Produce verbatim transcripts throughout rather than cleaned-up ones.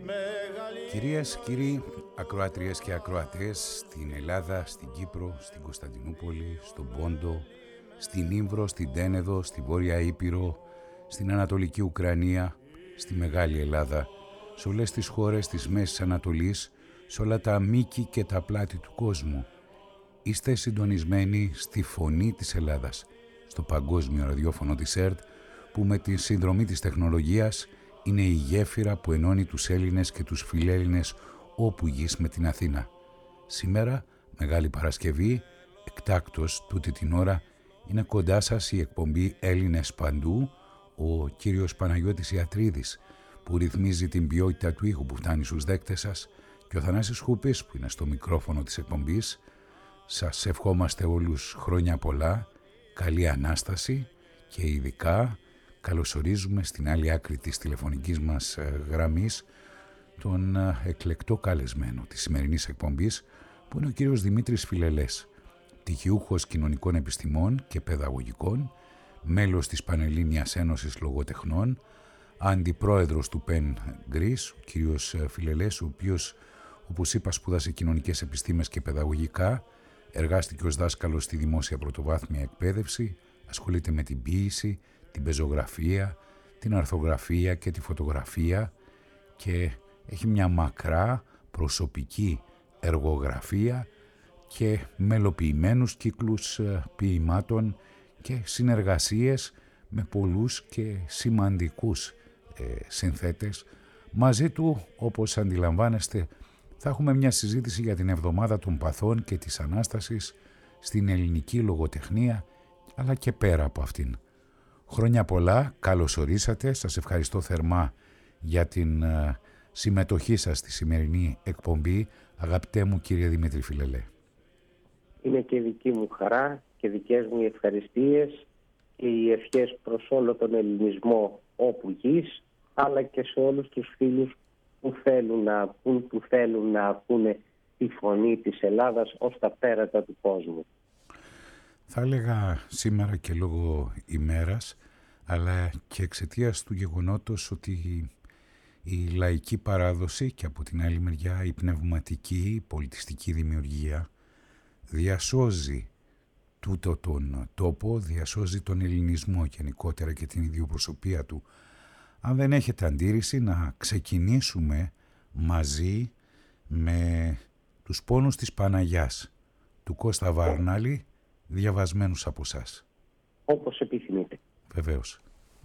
Κυρίες, κύριοι, ακροάτριες και ακροατές, στην Ελλάδα, στην Κύπρο, στην Κωνσταντινούπολη, στον Πόντο, στην Ύμβρο, στην Τένεδο, στη Βόρεια Ήπειρο, στην Ανατολική Ουκρανία, στη Μεγάλη Ελλάδα, σε όλες τις χώρες της Μέσης Ανατολής, σε όλα τα μήκη και τα πλάτη του κόσμου. Είστε συντονισμένοι στη Φωνή της Ελλάδας, στο παγκόσμιο ραδιόφωνο της ΕΡΤ, που με τη συνδρομή της τεχνολογίας είναι η γέφυρα που ενώνει τους Έλληνες και τους φιλέλληνες όπου γης με την Αθήνα. Σήμερα, Μεγάλη Παρασκευή, εκτάκτος τούτη την ώρα, είναι κοντά σας η εκπομπή Έλληνες Παντού, ο κύριος Παναγιώτης Ιατρίδης, που ρυθμίζει την ποιότητα του ήχου που φτάνει στους δέκτες σας, και ο Θανάσης Χούπης, που είναι στο μικρόφωνο της εκπομπής. Σας ευχόμαστε όλους χρόνια πολλά, καλή Ανάσταση και ειδικά καλωσορίζουμε στην άλλη άκρη της τηλεφωνικής μας γραμμής τον εκλεκτό καλεσμένο της σημερινής εκπομπής, που είναι ο κύριος Δημήτρης Φιλελές, πτυχιούχος κοινωνικών επιστημών και παιδαγωγικών, μέλος της Πανελλήνιας Ένωσης Λογοτεχνών, αντιπρόεδρος του ΠΕΝ Γκρίς, ο κύριος Φιλελές, ο οποίος, όπως είπα, σπούδασε κοινωνικές επιστήμες και παιδαγωγικά, εργάστηκε ως δάσκαλος στη δημόσια πρωτοβάθμια εκπαίδευση, ασχολείται με την ποίηση, την πεζογραφία, την αρθογραφία και τη φωτογραφία και έχει μια μακρά προσωπική εργογραφία και μελοποιημένους κύκλους ποιημάτων και συνεργασίες με πολλούς και σημαντικούς ε, συνθέτες. Μαζί του, όπως αντιλαμβάνεστε, θα έχουμε μια συζήτηση για την Εβδομάδα των Παθών και της Ανάστασης στην ελληνική λογοτεχνία, αλλά και πέρα από αυτήν. Χρόνια πολλά, καλώς ορίσατε, σας ευχαριστώ θερμά για την uh, συμμετοχή σας στη σημερινή εκπομπή, αγαπητέ μου κύριε Δημήτρη Φιλελέ. Είναι και δική μου χαρά και δικές μου ευχαριστίες και οι ευχές προς όλο τον ελληνισμό όπου γης, αλλά και σε όλους τους φίλους που θέλουν να ακούν, που θέλουν να ακούνε τη φωνή της Ελλάδας ως τα πέρατα του κόσμου. Θα έλεγα σήμερα και λόγω ημέρας, αλλά και εξαιτίας του γεγονότος ότι η λαϊκή παράδοση και από την άλλη μεριά η πνευματική, η πολιτιστική δημιουργία διασώζει τούτο τον τόπο, διασώζει τον ελληνισμό γενικότερα και την ιδιοπροσωπία του. Αν δεν έχετε αντίρρηση, να ξεκινήσουμε μαζί με τους πόνους της Παναγιάς του Κώστα Βάρναλη, διαβασμένους από εσάς. Όπως επιθυμείτε. Βεβαίως.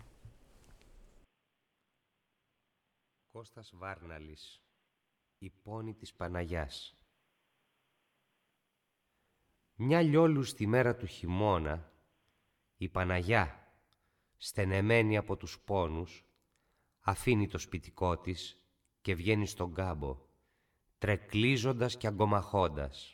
Κώστας Βάρναλης, η πόνη της Παναγιάς. Μια λιόλου στη μέρα του χειμώνα, η Παναγιά, στενεμένη από τους πόνους, αφήνει το σπιτικό της και βγαίνει στον κάμπο, τρεκλίζοντας και αγκομαχώντας.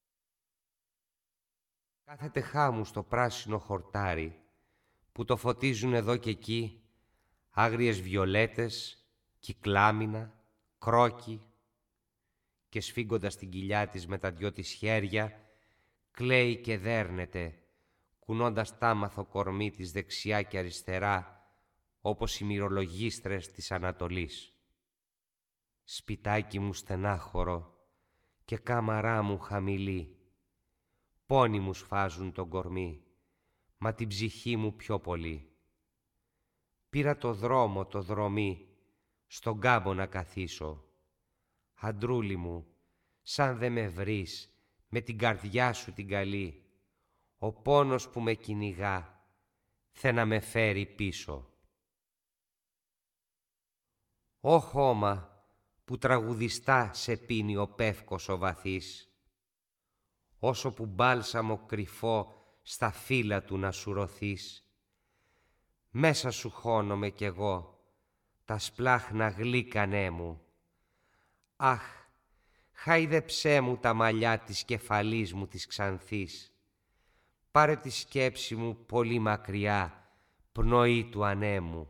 Κάθεται χάμου στο πράσινο χορτάρι που το φωτίζουν εδώ και εκεί άγριες βιολέτες, κυκλάμινα, κρόκι, και σφίγγοντας την κοιλιά της με τα δυο της χέρια κλαίει και δέρνεται, κουνώντας τάμαθο κορμί της δεξιά και αριστερά όπως οι μυρολογίστρες της Ανατολής. Σπιτάκι μου στενάχωρο και κάμαρά μου χαμηλή, πόνοι μου σφάζουν τον κορμί, μα την ψυχή μου πιο πολύ. Πήρα το δρόμο, το δρομί, στον κάμπο να καθίσω. Αντρούλη μου, σαν δε με βρεις, με την καρδιά σου την καλή, ο πόνος που με κυνηγά, θε να με φέρει πίσω. Ω χώμα που τραγουδιστά σε πίνει ο πεύκος ο βαθύς, όσο που μπάλσαμο κρυφό στα φύλλα του να σου ρωθείς, μέσα σου χώνομαι κι εγώ, τα σπλάχνα γλύκανέ μου. Αχ, χάιδεψέ μου τα μαλλιά της κεφαλής μου της ξανθής, πάρε τη σκέψη μου πολύ μακριά, πνοή του ανέμου.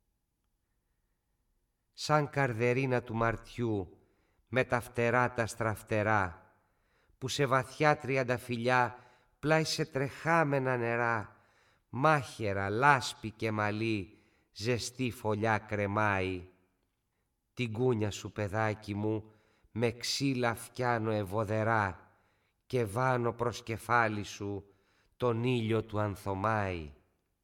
Σαν καρδερίνα του Μαρτιού, με τα φτερά τα στραφτερά, που σε βαθιά τριανταφυλλιά πλάι σε τρεχάμενα νερά, μάχαιρα, λάσπη και μαλλί, ζεστή φωλιά κρεμάει. Την κούνια σου, παιδάκι μου, με ξύλα φτιάνω ευωδερά και βάνω προς κεφάλι σου τον ήλιο του Ανθομάη.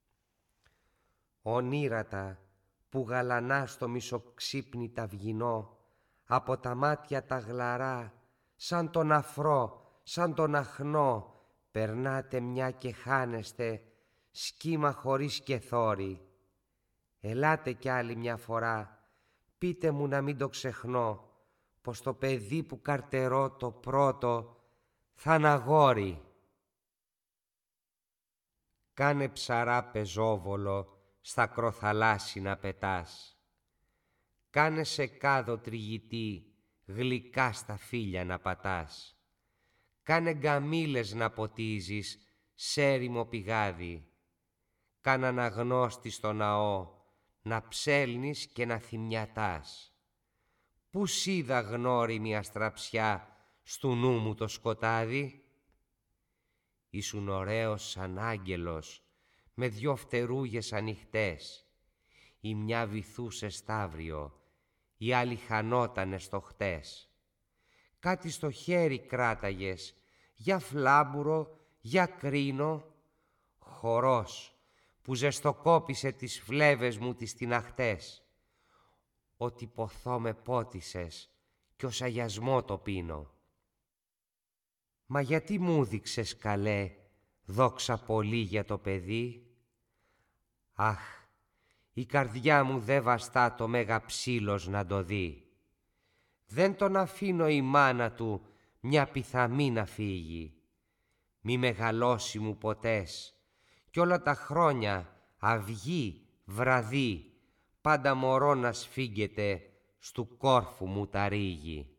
Ονείρατα που γαλανά στο μισοξύπνη ταυγινό, από τα μάτια τα γλαρά, σαν τον αφρό, σαν τον αχνό, περνάτε μια και χάνεστε, σκήμα χωρίς κεθόρι. Ελάτε κι άλλη μια φορά, πείτε μου να μην το ξεχνώ, πως το παιδί που καρτερώ το πρώτο θα είναι αγόρι. Κάνε ψαρά πεζόβολο στα κροθαλάσσινα πετάς. Κάνε σε κάδο τριγητή γλυκά στα φύλλα να πατάς. Κάνε γκαμίλες να ποτίζεις σε έρημο πηγάδι. Κάνε αναγνώστη στο ναό να ψέλνεις και να θυμιατάς. Πού σίδα γνώριμη αστραψιά στου νου μου το σκοτάδι. Ήσουν ωραίος σαν άγγελος με δυο φτερούγες ανοιχτές. Η μια βυθούσε σταύριο, η άλλη χανότανε στο χτες. Κάτι στο χέρι κράταγες, για φλάμπουρο, για κρίνο, χορός που ζεστοκόπησε τις φλέβες μου τις τιναχτές. Ότι ποθώ με πότισες κι ως αγιασμό το πίνω. Μα γιατί μου δείξες καλέ, δόξα πολύ για το παιδί. Αχ, η καρδιά μου δε βαστά το μέγα ψήλος να το δει. Δεν τον αφήνω η μάνα του μια πιθαμή να φύγει. Μη μεγαλώσει μου ποτές κι όλα τα χρόνια αυγή, βραδύ, πάντα μωρό να σφίγγεται στου κόρφου μου τα ρίγη.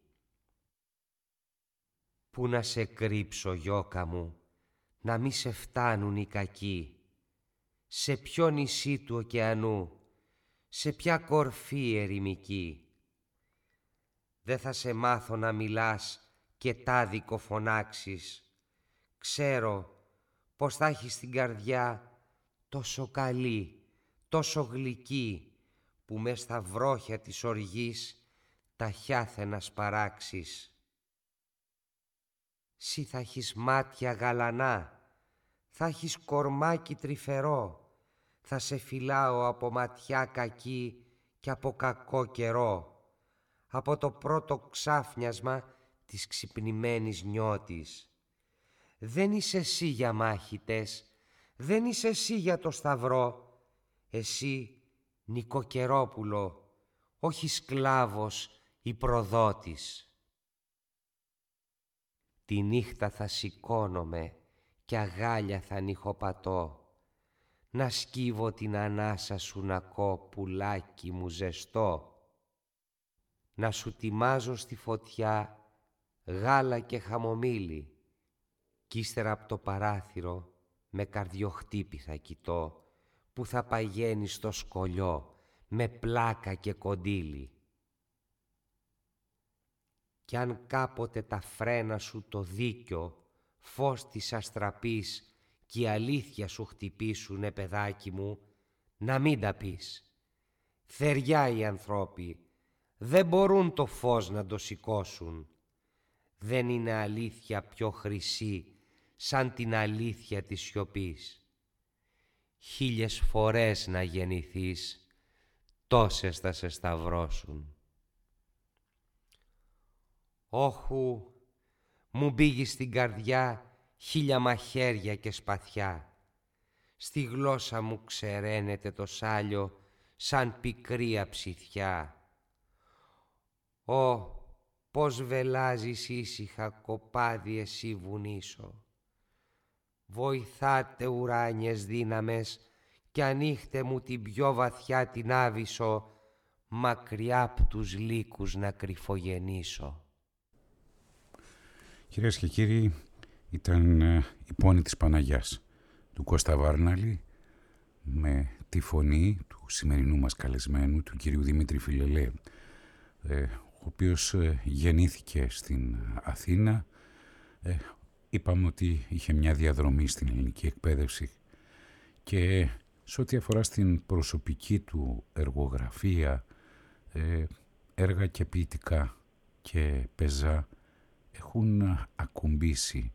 Πού να σε κρύψω, γιώκα μου, να μη σε φτάνουν οι κακοί. Σε ποιο νησί του ωκεανού, σε ποια κορφή ερημική. Δε θα σε μάθω να μιλάς και τάδικο φωνάξεις. Ξέρω πως θα έχεις την καρδιά τόσο καλή, τόσο γλυκή, που μες στα βρόχια της οργής τα χιάθε να σπαράξεις. Συ θα έχεις μάτια γαλανά, θα έχεις κορμάκι τρυφερό, θα σε φυλάω από ματιά κακή και από κακό καιρό, από το πρώτο ξάφνιασμα της ξυπνημένης νιώτης. Δεν είσαι εσύ για μάχητες, δεν είσαι εσύ για το σταυρό, εσύ νοικοκαιρόπουλο, όχι σκλάβος ή προδότης. Τη νύχτα θα σηκώνομαι κι αγάλια θα νυχοπατώ, να σκύβω την ανάσα σου να κώ, πουλάκι μου ζεστό, να σου τιμάζω στη φωτιά γάλα και χαμομήλι, κι ύστερα απ' το παράθυρο με καρδιοχτύπη θα κοιτώ, που θα παγαίνει στο σκολιό με πλάκα και κοντήλι. Κι αν κάποτε τα φρένα σου το δίκιο, φως της αστραπής κι η αλήθεια σου χτυπήσουνε, παιδάκι μου, να μην τα πεις. Θεριά οι ανθρώποι, δεν μπορούν το φως να το σηκώσουν. Δεν είναι αλήθεια πιο χρυσή σαν την αλήθεια της σιωπής. Χίλιες φορές να γεννηθείς, τόσες θα σε σταυρώσουν. Όχου, μου μπήγει στην καρδιά χίλια μαχαίρια και σπαθιά. Στη γλώσσα μου ξεραίνεται το σάλιο σαν πικρή αψιθιά. Ω, πώς βελάζεις ήσυχα, κοπάδι, εσύ βουνίσο. Βοηθάτε ουράνιες δύναμες κι ανοίχτε μου την πιο βαθιά την άβυσσο, μακριά απ' τους λύκους να κρυφογεννήσω. Κυρίες και κύριοι, ήταν η Πόνη της Παναγιάς του Κώστα Βάρναλη, με τη φωνή του σημερινού μας καλεσμένου, του κυρίου Δημήτρη Φιλελέ, ο οποίος γεννήθηκε στην Αθήνα. Είπαμε ότι είχε μια διαδρομή στην ελληνική εκπαίδευση και σε ό,τι αφορά στην προσωπική του εργογραφία, έργα και ποιητικά και πεζά έχουν ακουμπήσει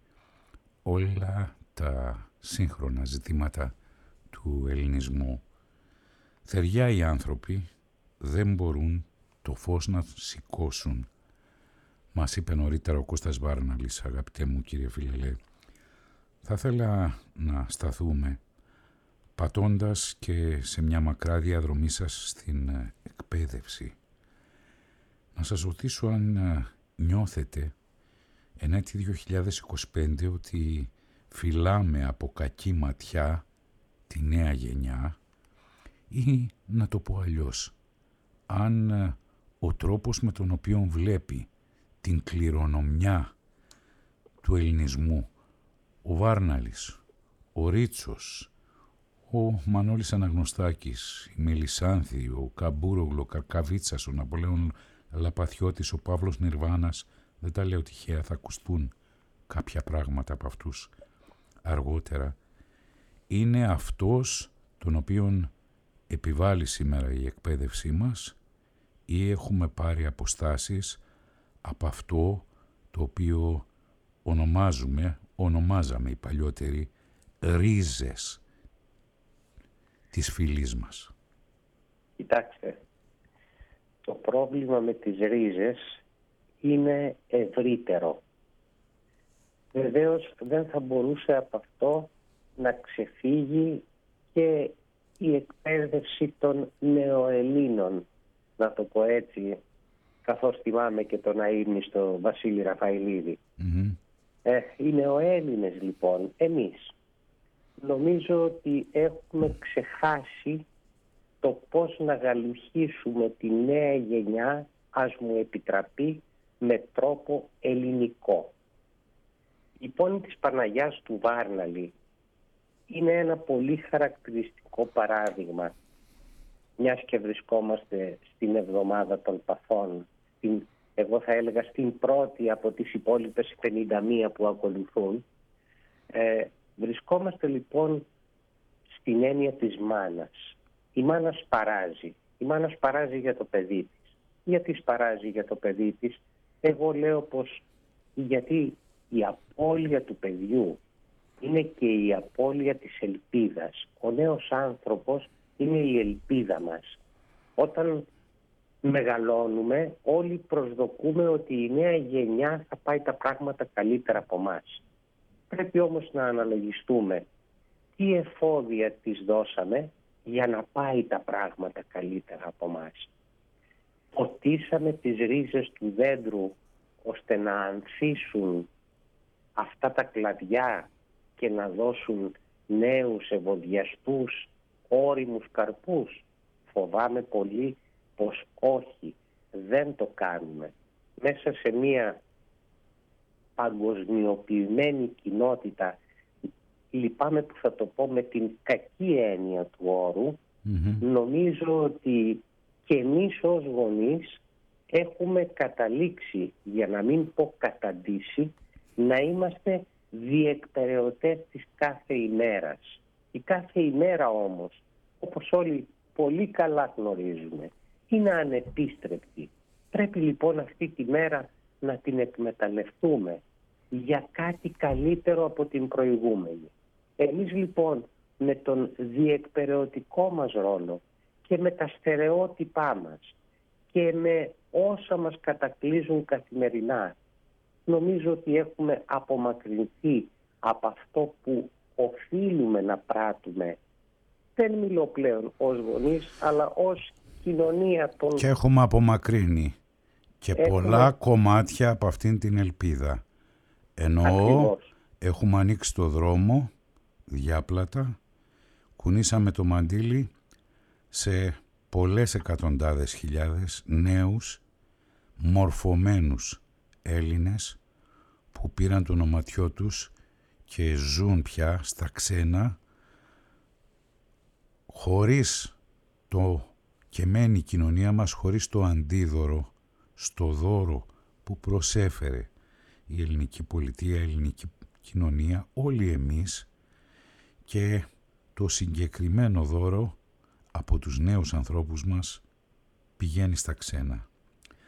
όλα τα σύγχρονα ζητήματα του ελληνισμού. Θεριά οι άνθρωποι δεν μπορούν το φως να σηκώσουν. Μας είπε νωρίτερα ο Κώστας Βάρναλης, αγαπητέ μου κύριε Φιλελέ. Θα ήθελα να σταθούμε πατώντας και σε μια μακρά διαδρομή σας στην εκπαίδευση. Να σας ρωτήσω αν νιώθετε εν έτη δύο χιλιάδες είκοσι πέντε ότι φυλάμε από κακή ματιά τη νέα γενιά, ή να το πω αλλιώς, αν ο τρόπος με τον οποίο βλέπει την κληρονομιά του ελληνισμού ο Βάρναλης, ο Ρίτσος, ο Μανώλης Αναγνωστάκης, η Μελισσάνθη, ο Καμπούρογλου, ο Καρκαβίτσας, ο Ναπολέων Λαπαθιώτης, ο Παύλος Νιρβάνας, δεν τα λέω τυχαία, θα ακουστούν κάποια πράγματα από αυτούς αργότερα, είναι αυτός τον οποίον επιβάλλει σήμερα η εκπαίδευσή μας, ή έχουμε πάρει αποστάσεις από αυτό το οποίο ονομάζουμε, ονομάζαμε οι παλιότεροι, ρίζες της φυλής μας. Κοιτάξτε, το πρόβλημα με τις ρίζες είναι ευρύτερο. Βεβαίως δεν θα μπορούσε από αυτό να ξεφύγει και η εκπαίδευση των νεοελλήνων, να το πω έτσι, καθώς θυμάμαι και τον αείμνηστο Βασίλη Ραφαηλίδη. Mm-hmm. Ε, οι νεοέλληνες λοιπόν, εμείς, νομίζω ότι έχουμε ξεχάσει το πώς να γαλουχίσουμε τη νέα γενιά, ας μου επιτραπεί, με τρόπο ελληνικό. Η πόνη της Παναγιάς του Βάρναλη είναι ένα πολύ χαρακτηριστικό παράδειγμα, μιας και βρισκόμαστε στην εβδομάδα των παθών, στην, εγώ θα έλεγα στην πρώτη από τις υπόλοιπες πενήντα μία που ακολουθούν. Ε, βρισκόμαστε λοιπόν στην έννοια της μάνας. Η μάνα σπαράζει. Η μάνα σπαράζει για το παιδί της. Γιατί σπαράζει για το παιδί της? Εγώ λέω πως γιατί η απώλεια του παιδιού είναι και η απώλεια της ελπίδας. Ο νέος άνθρωπος είναι η ελπίδα μας. Όταν μεγαλώνουμε όλοι προσδοκούμε ότι η νέα γενιά θα πάει τα πράγματα καλύτερα από μας. Πρέπει όμως να αναλογιστούμε τι εφόδια της δώσαμε για να πάει τα πράγματα καλύτερα από μας. Ποτίσαμε τις ρίζες του δέντρου ώστε να ανθίσουν αυτά τα κλαδιά και να δώσουν νέους ευωδιαστούς όριμους καρπούς? Φοβάμαι πολύ πως όχι, δεν το κάνουμε. Μέσα σε μια παγκοσμιοποιημένη κοινότητα, λυπάμαι που θα το πω με την κακή έννοια του όρου, mm-hmm. νομίζω ότι και εμείς ως γονείς έχουμε καταλήξει, για να μην πω καταντήσει, να είμαστε διεκπεραιωτές της κάθε ημέρας. Η κάθε ημέρα όμως, όπως όλοι πολύ καλά γνωρίζουμε, είναι ανεπίστρεπτη. Πρέπει λοιπόν αυτή τη μέρα να την εκμεταλλευτούμε για κάτι καλύτερο από την προηγούμενη. Εμείς λοιπόν με τον διεκπεραιωτικό μας ρόλο και με τα στερεότυπά μας και με όσα μας κατακλείζουν καθημερινά, νομίζω ότι έχουμε απομακρυνθεί από αυτό που οφείλουμε να πράττουμε. Δεν μιλώ πλέον ως γονείς, αλλά ως κοινωνία των... Και έχουμε απομακρύνει και έχουμε... πολλά κομμάτια από αυτήν την ελπίδα. Ενώ ακριβώς. Έχουμε ανοίξει το δρόμο διάπλατα, κουνήσαμε το μαντίλι σε πολλές εκατοντάδες χιλιάδες νέους μορφωμένους Έλληνες που πήραν το ονοματιό τους και ζουν πια στα ξένα, χωρίς το κεμένη κοινωνία μας, χωρίς το αντίδωρο στο δώρο που προσέφερε η ελληνική πολιτεία, η ελληνική κοινωνία, όλοι εμείς, και το συγκεκριμένο δώρο από τους νέους ανθρώπους μας πηγαίνει στα ξένα.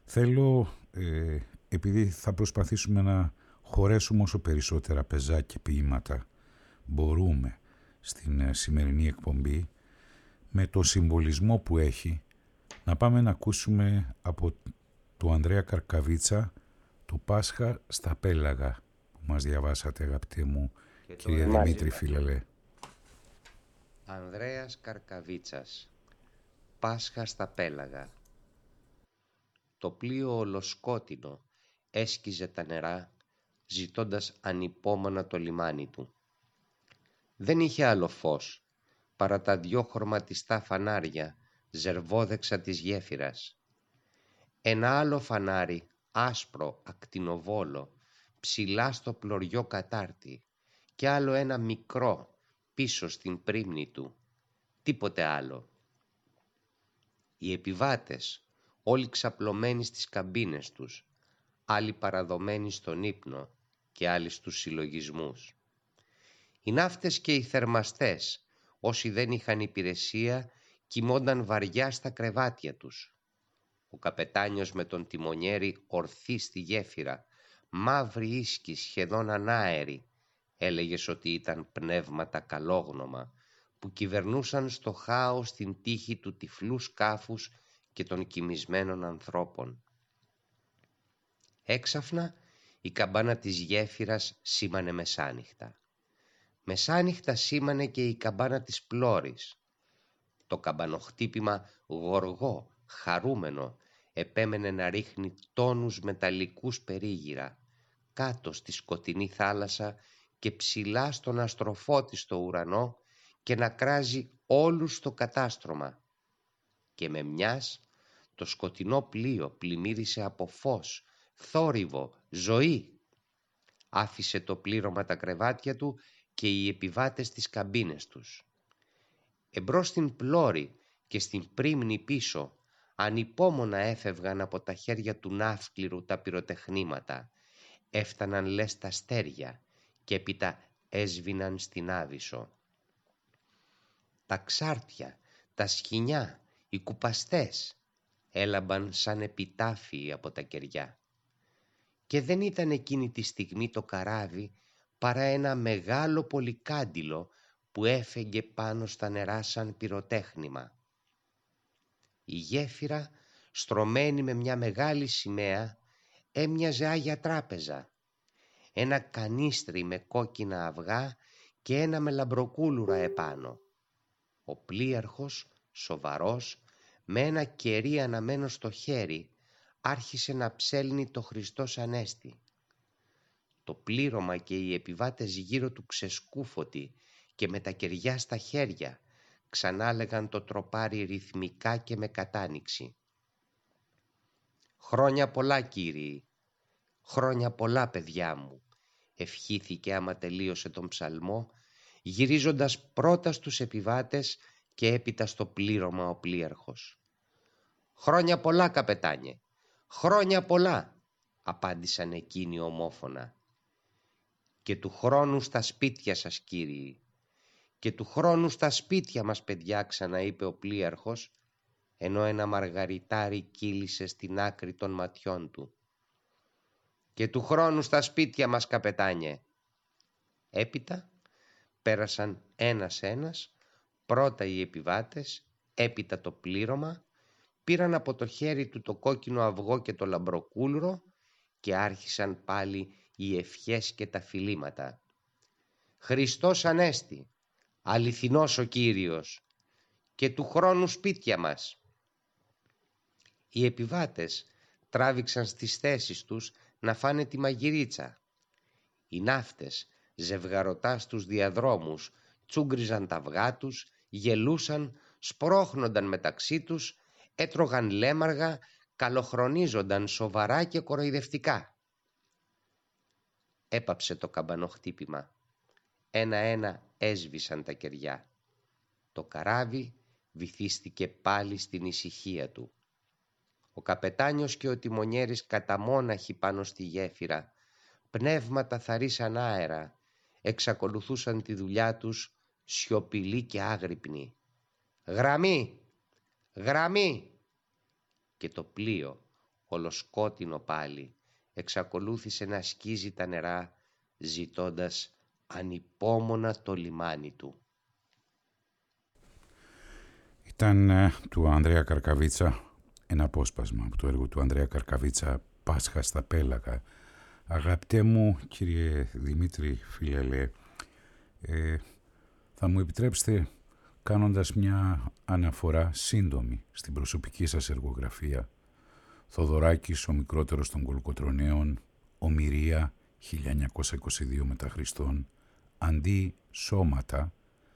Θέλω, ε, επειδή θα προσπαθήσουμε να χωρέσουμε όσο περισσότερα πεζά και ποίηματα μπορούμε στην ε, σημερινή εκπομπή, με το συμβολισμό που έχει, να πάμε να ακούσουμε από του Ανδρέα Καρκαβίτσα το Πάσχα στα Πέλαγα που μας διαβάσατε, αγαπητέ μου κύριε Δημήτρη Φίλελε. Ανδρέας Καρκαβίτσας, Πάσχα στα Πέλαγα. Το πλοίο ολοσκότεινο έσκιζε τα νερά, ζητώντας ανυπόμονα το λιμάνι του. Δεν είχε άλλο φως παρά τα δυο χρωματιστά φανάρια ζερβόδεξα της γέφυρας. Ένα άλλο φανάρι, άσπρο, ακτινοβόλο, ψηλά στο πλωριό κατάρτι, και άλλο ένα μικρό πίσω στην πρίμνη του. Τίποτε άλλο. Οι επιβάτες, όλοι ξαπλωμένοι στις καμπίνες τους, άλλοι παραδομένοι στον ύπνο και άλλοι στους συλλογισμούς. Οι ναύτες και οι θερμαστές, όσοι δεν είχαν υπηρεσία, κοιμόνταν βαριά στα κρεβάτια τους. Ο καπετάνιος με τον τιμονιέρη ορθή στη γέφυρα, μαύρη ίσκη σχεδόν ανάερη, έλεγες ότι ήταν πνεύματα καλόγνομα που κυβερνούσαν στο χάος την τύχη του τυφλού σκάφους και των κοιμισμένων ανθρώπων. Έξαφνα η καμπάνα της γέφυρας σήμανε μεσάνυχτα. Μεσάνυχτα σήμανε και η καμπάνα της πλώρης. Το καμπανοχτύπημα γοργό, χαρούμενο, επέμενε να ρίχνει τόνους μεταλλικούς περίγυρα, κάτω στη σκοτεινή θάλασσα και ψηλά στον αστροφώτιστο ουρανό, και να κράζει όλους στο κατάστρωμα. Και με μιας το σκοτεινό πλοίο πλημμύρισε από φως, θόρυβο, ζωή. Άφησε το πλήρωμα τα κρεβάτια του και οι επιβάτες τις καμπίνες τους. Εμπρός στην πλώρη και στην πρίμνη πίσω, ανυπόμονα έφευγαν από τα χέρια του ναύκληρου τα πυροτεχνήματα, έφταναν λες τα αστέρια και έπειτα έσβηναν στην άβυσσο. Τα ξάρτια, τα σκοινιά, οι κουπαστές έλαμπαν σαν επιτάφιοι από τα κεριά. Και δεν ήταν εκείνη τη στιγμή το καράβι παρά ένα μεγάλο πολυκάντιλο που έφεγγε πάνω στα νερά σαν πυροτέχνημα. Η γέφυρα, στρωμένη με μια μεγάλη σημαία, έμοιαζε Άγια Τράπεζα. Ένα κανίστρι με κόκκινα αυγά και ένα με λαμπροκούλουρα επάνω. Ο πλοίαρχος, σοβαρός, με ένα κερί αναμένο στο χέρι, άρχισε να ψέλνει το Χριστός Ανέστη. Το πλήρωμα και οι επιβάτες γύρω του ξεσκούφωτοι και με τα κεριά στα χέρια ξανάλεγαν το τροπάρι ρυθμικά και με κατάνοιξη. «Χρόνια πολλά, κύριοι, χρόνια πολλά, παιδιά μου», ευχήθηκε άμα τελείωσε τον ψαλμό, γυρίζοντας πρώτα στους επιβάτες και έπειτα στο πλήρωμα ο πλοίαρχος. «Χρόνια πολλά, καπετάνιε, χρόνια πολλά», απάντησαν εκείνοι ομόφωνα. «Και του χρόνου στα σπίτια σας, κύριοι, και του χρόνου στα σπίτια μας, παιδιά», ξαναείπε ο πλοίαρχος, ενώ ένα μαργαριτάρι κύλησε στην άκρη των ματιών του. «Και του χρόνου στα σπίτια μας, καπετάνιε». Έπειτα πέρασαν ένας-ένας, πρώτα οι επιβάτες, έπειτα το πλήρωμα, πήραν από το χέρι του το κόκκινο αυγό και το λαμπροκούλουρο και άρχισαν πάλι οι ευχές και τα φιλήματα. «Χριστός Ανέστη, αληθινός ο Κύριος, και του χρόνου σπίτια μας». Οι επιβάτες τράβηξαν στις θέσεις τους να φάνε τη μαγειρίτσα. Οι ναύτες, ζευγαρωτά στους διαδρόμους, τσούγκριζαν τα αυγά τους, γελούσαν, σπρώχνονταν μεταξύ τους, έτρωγαν λέμαργα, καλοχρονίζονταν σοβαρά και κοροϊδευτικά. Έπαψε το καμπανοχτύπημα. Ένα-ένα έσβησαν τα κεριά. Το καράβι βυθίστηκε πάλι στην ησυχία του. Ο καπετάνιος και ο τιμονιέρης καταμόναχοι πάνω στη γέφυρα, πνεύματα θαρή σαν αέρα, εξακολουθούσαν τη δουλειά τους σιωπηλοί και άγρυπνοι. «Γραμμή! Γραμμή!» Και το πλοίο, ολοσκότεινο πάλι, εξακολούθησε να σκίζει τα νερά, ζητώντας ανυπόμονα το λιμάνι του. Ήταν ε, του Ανδρέα Καρκαβίτσα ένα απόσπασμα από το έργο του Ανδρέα Καρκαβίτσα «Πάσχα στα Πέλαγα». Αγαπητέ μου κύριε Δημήτρη Φιλελέ, ε, θα μου επιτρέψετε, κάνοντας μια αναφορά σύντομη στην προσωπική σας εργογραφία, Θοδωράκης ο μικρότερος των Κολοκοτρωναίων, Ομηρία χίλια εννιακόσια είκοσι δύο μετά Χριστόν, Αντί σώματα,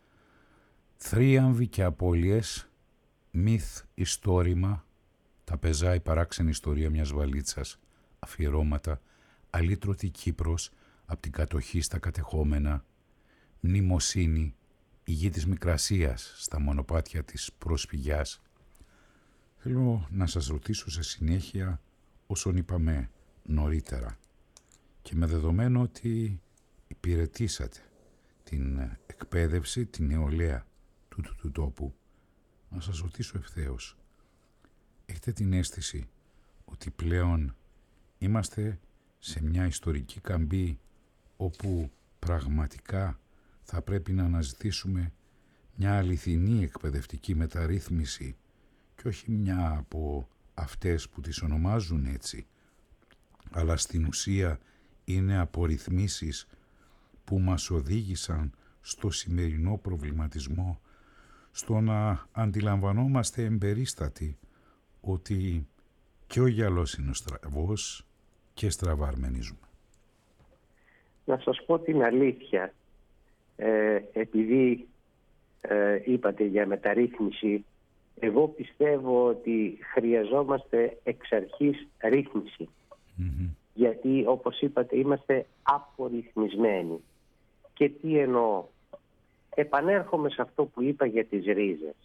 Θρίαμβοι και απώλειες, Μυθ ιστόρημα, Τα πεζά η παράξενη ιστορία μιας βαλίτσας, Αφιερώματα, Αλήτρωτη Κύπρος από την κατοχή στα κατεχόμενα, Μνημοσύνη, Η γη της Μικρασίας στα μονοπάτια της προσφυγιάς. Θέλω να σας ρωτήσω σε συνέχεια όσον είπαμε νωρίτερα και με δεδομένο ότι υπηρετήσατε την εκπαίδευση, την νεολαία του, του, του τόπου, να σας ρωτήσω ευθέως, έχετε την αίσθηση ότι πλέον είμαστε σε μια ιστορική καμπή όπου πραγματικά θα πρέπει να αναζητήσουμε μια αληθινή εκπαιδευτική μεταρρύθμιση και όχι μια από αυτές που τις ονομάζουν έτσι, αλλά στην ουσία είναι απορριθμίσεις που μας οδήγησαν στο σημερινό προβληματισμό, στο να αντιλαμβανόμαστε εμπερίστατοι ότι και ο γυαλός είναι ο στραβός και στραβά αρμενίζουμε. Να σας πω την αλήθεια, ε, επειδή ε, είπατε για μεταρρύθμιση, εγώ πιστεύω ότι χρειαζόμαστε εξ αρχής ρύθμιση. Mm-hmm. Γιατί όπως είπατε είμαστε απορριθμισμένοι. Και τι εννοώ? Επανέρχομαι σε αυτό που είπα για τις ρίζες.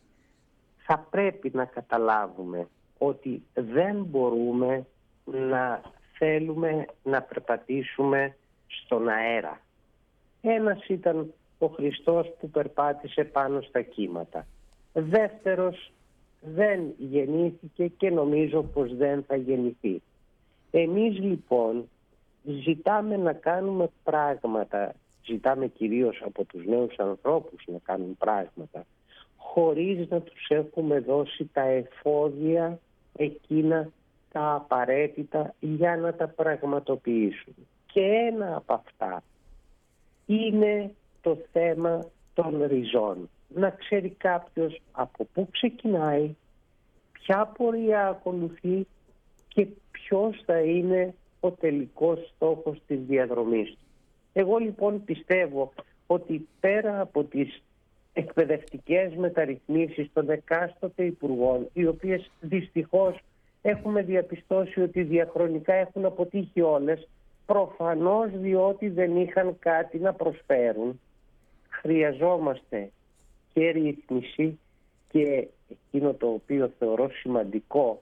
Θα πρέπει να καταλάβουμε ότι δεν μπορούμε να θέλουμε να περπατήσουμε στον αέρα. Ένας ήταν ο Χριστός που περπάτησε πάνω στα κύματα. Δεύτερος δεν γεννήθηκε και νομίζω πως δεν θα γεννηθεί. Εμείς λοιπόν ζητάμε να κάνουμε πράγματα, ζητάμε κυρίως από τους νέους ανθρώπους να κάνουν πράγματα, χωρίς να τους έχουμε δώσει τα εφόδια εκείνα τα απαραίτητα για να τα πραγματοποιήσουν. Και ένα από αυτά είναι το θέμα των ριζών. Να ξέρει κάποιος από πού ξεκινάει, ποια πορεία ακολουθεί και ποιος θα είναι ο τελικός στόχος της διαδρομής του. Εγώ λοιπόν πιστεύω ότι πέρα από τις εκπαιδευτικές μεταρρυθμίσεις των εκάστοτε υπουργών, οι οποίες δυστυχώς έχουμε διαπιστώσει ότι διαχρονικά έχουν αποτύχει όλες, προφανώς διότι δεν είχαν κάτι να προσφέρουν, χρειαζόμαστε και ρύθμιση και εκείνο το οποίο θεωρώ σημαντικό,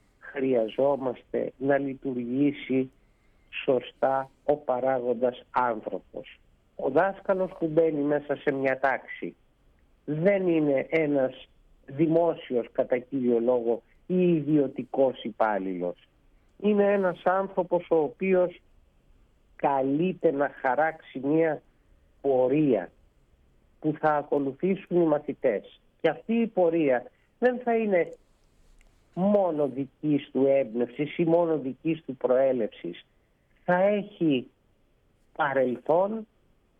χρειαζόμαστε να λειτουργήσει σωστά ο παράγοντας άνθρωπος. Ο δάσκαλος που μπαίνει μέσα σε μια τάξη δεν είναι ένας δημόσιος κατά κύριο λόγο ή ιδιωτικός υπάλληλος. Είναι ένας άνθρωπος ο οποίος καλείται να χαράξει μια πορεία που θα ακολουθήσουν οι μαθητές. Και αυτή η πορεία δεν θα είναι μόνο δικής του έμπνευσης ή μόνο δικής του προέλευσης. Θα έχει παρελθόν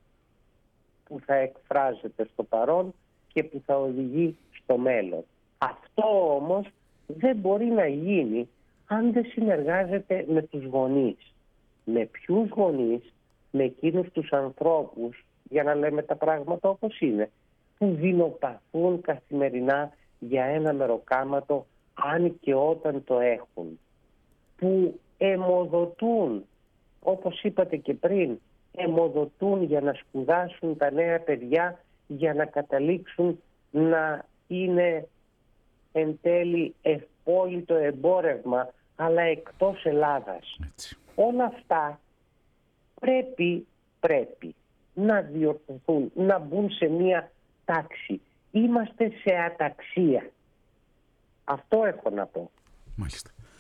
που θα εκφράζεται στο παρόν και που θα οδηγεί στο μέλλον. Αυτό όμως δεν μπορεί να γίνει αν δεν συνεργάζεται με τους γονείς. Με ποιους γονείς? Με εκείνους τους ανθρώπους, για να λέμε τα πράγματα όπως είναι, που δεινοπαθούν καθημερινά για ένα μεροκάματο αν και όταν το έχουν. Που αιμοδοτούν, όπως είπατε και πριν, αιμοδοτούν για να σπουδάσουν τα νέα παιδιά, για να καταλήξουν να είναι εν τέλει ευπόλυτο εμπόρευμα, αλλά εκτός Ελλάδας. Έτσι. Όλα αυτά πρέπει, πρέπει να διορθωθούν, να μπουν σε μία τάξη. Είμαστε σε αταξία. Αυτό έχω να πω. Μάλιστα.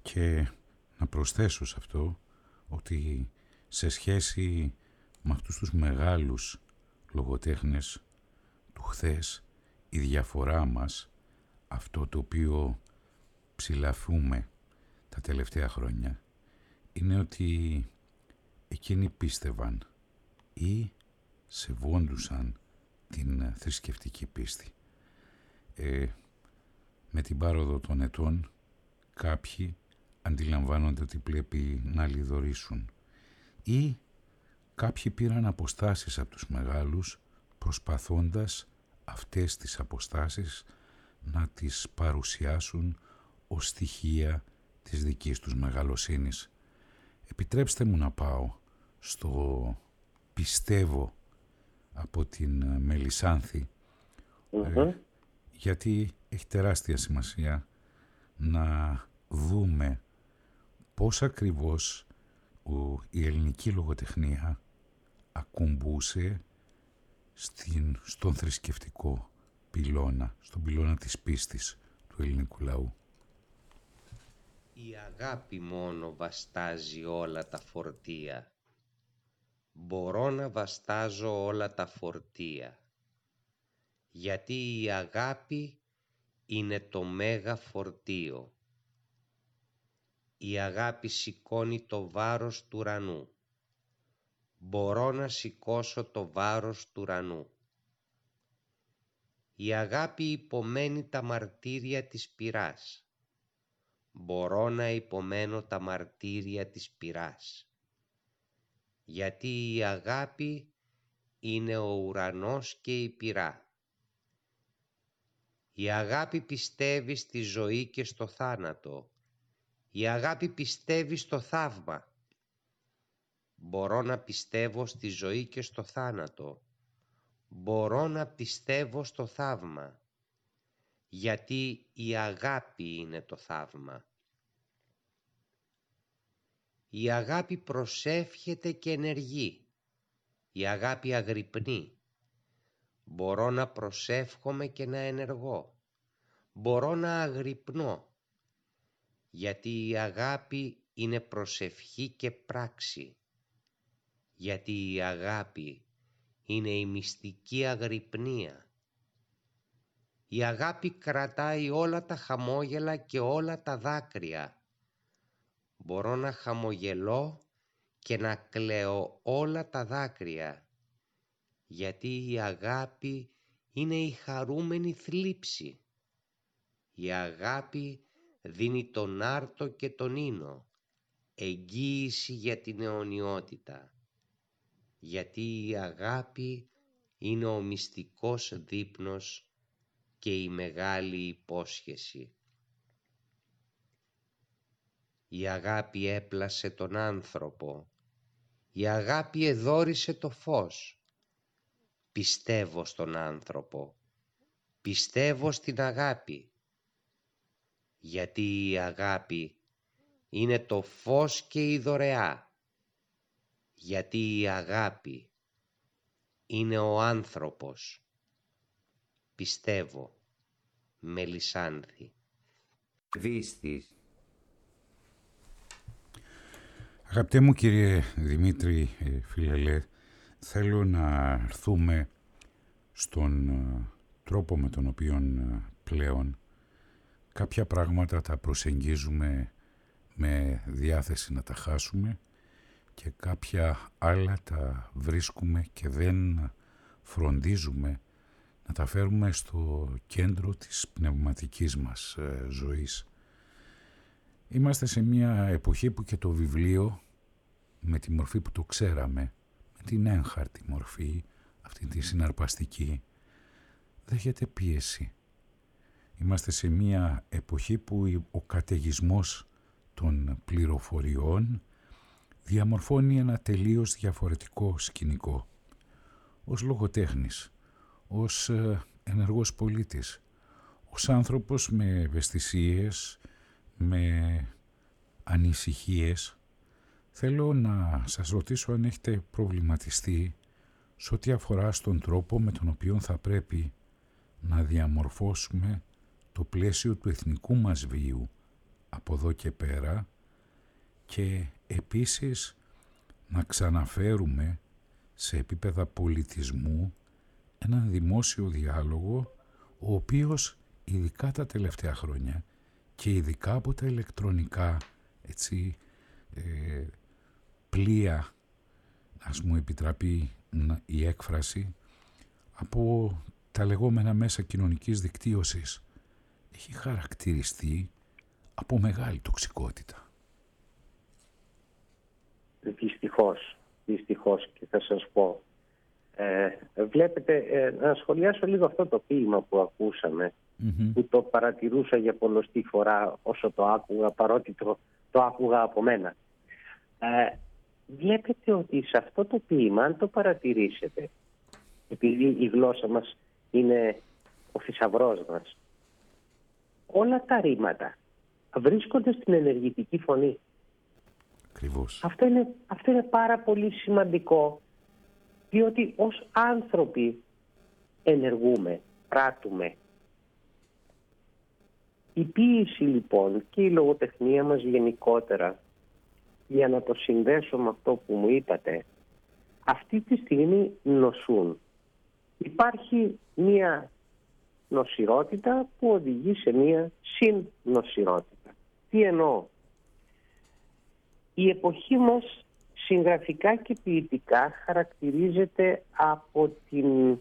Και να προσθέσω σε αυτό ότι σε σχέση με αυτούς τους μεγάλους λογοτέχνες του χθες, η διαφορά μας, αυτό το οποίο ψηλαφούμε τα τελευταία χρόνια, είναι ότι εκείνοι πίστευαν ή σεβόντουσαν την θρησκευτική πίστη. Ε, με την πάροδο των ετών κάποιοι αντιλαμβάνονται ότι πρέπει να λιδωρήσουν ή κάποιοι πήραν αποστάσεις από τους μεγάλους προσπαθώντας αυτές τις αποστάσεις να τις παρουσιάσουν ως στοιχεία της δικής τους μεγαλοσύνης. Επιτρέψτε μου να πάω στο πιστεύω από την Μελισσάνθη, mm-hmm. ε, γιατί έχει τεράστια σημασία να δούμε πώς ακριβώς ο, η ελληνική λογοτεχνία ακουμπούσε στην, στον θρησκευτικό πυλώνα, στον πυλώνα της πίστης του ελληνικού λαού. Η αγάπη μόνο βαστάζει όλα τα φορτία. Μπορώ να βαστάζω όλα τα φορτία. Γιατί η αγάπη είναι το μέγα φορτίο. Η αγάπη σηκώνει το βάρος του ουρανού. Μπορώ να σηκώσω το βάρος του ουρανού. Η αγάπη υπομένει τα μαρτύρια της πυράς. Μπορώ να υπομένω τα μαρτύρια της πυράς. Γιατί η αγάπη είναι ο ουρανός και η πυρά. Η αγάπη πιστεύει στη ζωή και στο θάνατο. Η αγάπη πιστεύει στο θαύμα. Μπορώ να πιστεύω στη ζωή και στο θάνατο. Μπορώ να πιστεύω στο θαύμα. Γιατί η αγάπη είναι το θαύμα. Η αγάπη προσεύχεται και ενεργεί. Η αγάπη αγρυπνεί. Μπορώ να προσεύχομαι και να ενεργώ. Μπορώ να αγρυπνώ. Γιατί η αγάπη είναι προσευχή και πράξη. Γιατί η αγάπη είναι η μυστική αγρυπνία. Η αγάπη κρατάει όλα τα χαμόγελα και όλα τα δάκρυα. Μπορώ να χαμογελώ και να κλαίω όλα τα δάκρυα. Γιατί η αγάπη είναι η χαρούμενη θλίψη. Η αγάπη δίνει τον άρτο και τον ίνο, εγγύηση για την αιωνιότητα. Γιατί η αγάπη είναι ο μυστικός δείπνος και η μεγάλη υπόσχεση. Η αγάπη έπλασε τον άνθρωπο. Η αγάπη εδώρισε το φως. Πιστεύω στον άνθρωπο. Πιστεύω στην αγάπη. Γιατί η αγάπη είναι το φως και η δωρεά. Γιατί η αγάπη είναι ο άνθρωπος. Πιστεύω. Μελισσάνθη. Βίστης. Αγαπητέ μου κύριε Δημήτρη Φιλελέ, θέλω να έρθουμε στον τρόπο με τον οποίο πλέον κάποια πράγματα τα προσεγγίζουμε με διάθεση να τα χάσουμε και κάποια άλλα τα βρίσκουμε και δεν φροντίζουμε να τα φέρουμε στο κέντρο της πνευματικής μας ζωής. Είμαστε σε μια εποχή που και το βιβλίο, με τη μορφή που το ξέραμε, με την έγχαρτη μορφή, αυτή τη συναρπαστική, δέχεται πίεση. Είμαστε σε μια εποχή που ο καταιγισμός των πληροφοριών διαμορφώνει ένα τελείως διαφορετικό σκηνικό. Ως λογοτέχνης, ως ενεργός πολίτης, ως άνθρωπος με ευαισθησίες, με ανησυχίες, θέλω να σας ρωτήσω αν έχετε προβληματιστεί σε ό,τι αφορά στον τρόπο με τον οποίο θα πρέπει να διαμορφώσουμε το πλαίσιο του εθνικού μας βίου από εδώ και πέρα και επίσης να ξαναφέρουμε σε επίπεδα πολιτισμού έναν δημόσιο διάλογο, ο οποίος ειδικά τα τελευταία χρόνια και ειδικά από τα ηλεκτρονικά έτσι, ε, πλοία, ας μου επιτραπεί η έκφραση, από τα λεγόμενα μέσα κοινωνικής δικτύωσης, έχει χαρακτηριστεί από μεγάλη τοξικότητα. Δυστυχώς, δυστυχώς και θα σας πω. Ε, βλέπετε, ε, να σχολιάσω λίγο αυτό το ποίημα που ακούσαμε, mm-hmm. που το παρατηρούσα για πολλοστή φορά όσο το άκουγα, παρότι το, το άκουγα από μένα. Ε, βλέπετε ότι σε αυτό το ποίημα, αν το παρατηρήσετε, επειδή η γλώσσα μας είναι ο θησαυρός μας, όλα τα ρήματα βρίσκονται στην ενεργητική φωνή. Ακριβώς. Αυτό είναι, αυτό είναι πάρα πολύ σημαντικό, διότι ως άνθρωποι ενεργούμε, πράττουμε. Η ποίηση λοιπόν και η λογοτεχνία μας γενικότερα, για να το συνδέσω με αυτό που μου είπατε, αυτή τη στιγμή νοσούν. Υπάρχει μία νοσηρότητα που οδηγεί σε μία συννοσηρότητα. Τι εννοώ? Η εποχή μας συγγραφικά και ποιητικά χαρακτηρίζεται από την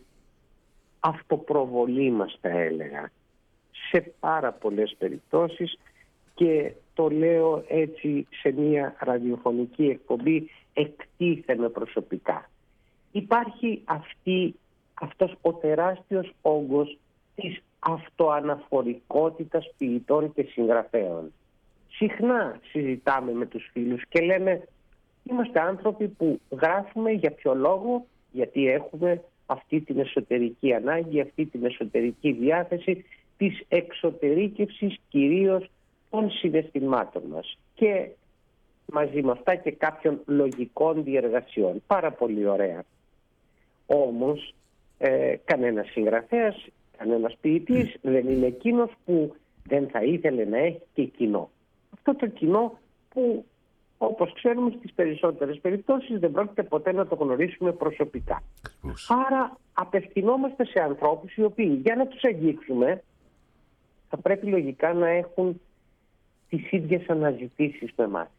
αυτοπροβολή μας, θα έλεγα, σε πάρα πολλές περιπτώσεις, και το λέω έτσι σε μια ραδιοφωνική εκπομπή, εκτίθεμαι προσωπικά. Υπάρχει αυτή, αυτός ο τεράστιος όγκος της αυτοαναφορικότητας ποιητών και συγγραφέων. Συχνά συζητάμε με τους φίλους και λέμε, είμαστε άνθρωποι που γράφουμε για ποιο λόγο? Γιατί έχουμε αυτή την εσωτερική ανάγκη, αυτή την εσωτερική διάθεση της εξωτερήκευσης κυρίως των συναισθημάτων μας και μαζί με αυτά και κάποιων λογικών διεργασιών. Πάρα πολύ ωραία. Όμως ε, κανένας συγγραφέας, κανένας ποιητής δεν είναι εκείνος που δεν θα ήθελε να έχει και κοινό. Αυτό το κοινό που, όπως ξέρουμε, στις περισσότερες περιπτώσεις δεν πρόκειται ποτέ να το γνωρίσουμε προσωπικά. Άρα απευθυνόμαστε σε ανθρώπους οι οποίοι, για να τους αγγίξουμε, θα πρέπει λογικά να έχουν τις ίδιες αναζητήσεις με εμάς.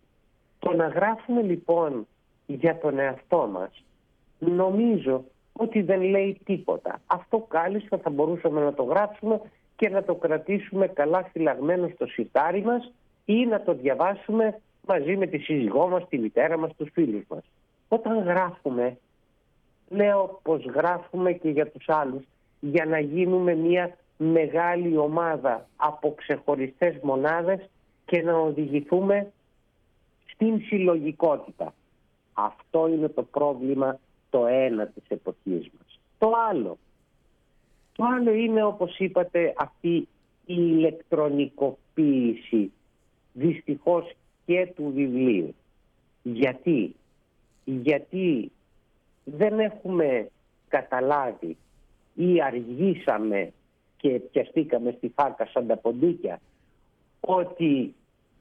Το να γράφουμε λοιπόν για τον εαυτό μας, νομίζω ότι δεν λέει τίποτα. Αυτό κάλλιστα θα μπορούσαμε να το γράψουμε και να το κρατήσουμε καλά φυλαγμένο στο σιτάρι μας ή να το διαβάσουμε μαζί με τη σύζυγό μας, τη μητέρα μας, τους φίλους μας. Όταν γράφουμε, λέω πως γράφουμε και για τους άλλους, για να γίνουμε μια μεγάλη ομάδα από ξεχωριστές μονάδες και να οδηγηθούμε στην συλλογικότητα. Αυτό είναι το πρόβλημα το ένα της εποχής μας. Το άλλο. Το άλλο είναι, όπως είπατε, αυτή η ηλεκτρονικοποίηση, δυστυχώς, και του βιβλίου. Γιατί? Γιατί δεν έχουμε καταλάβει ή αργήσαμε και πιαστήκαμε στη φάκα σαν τα ποντίκια ότι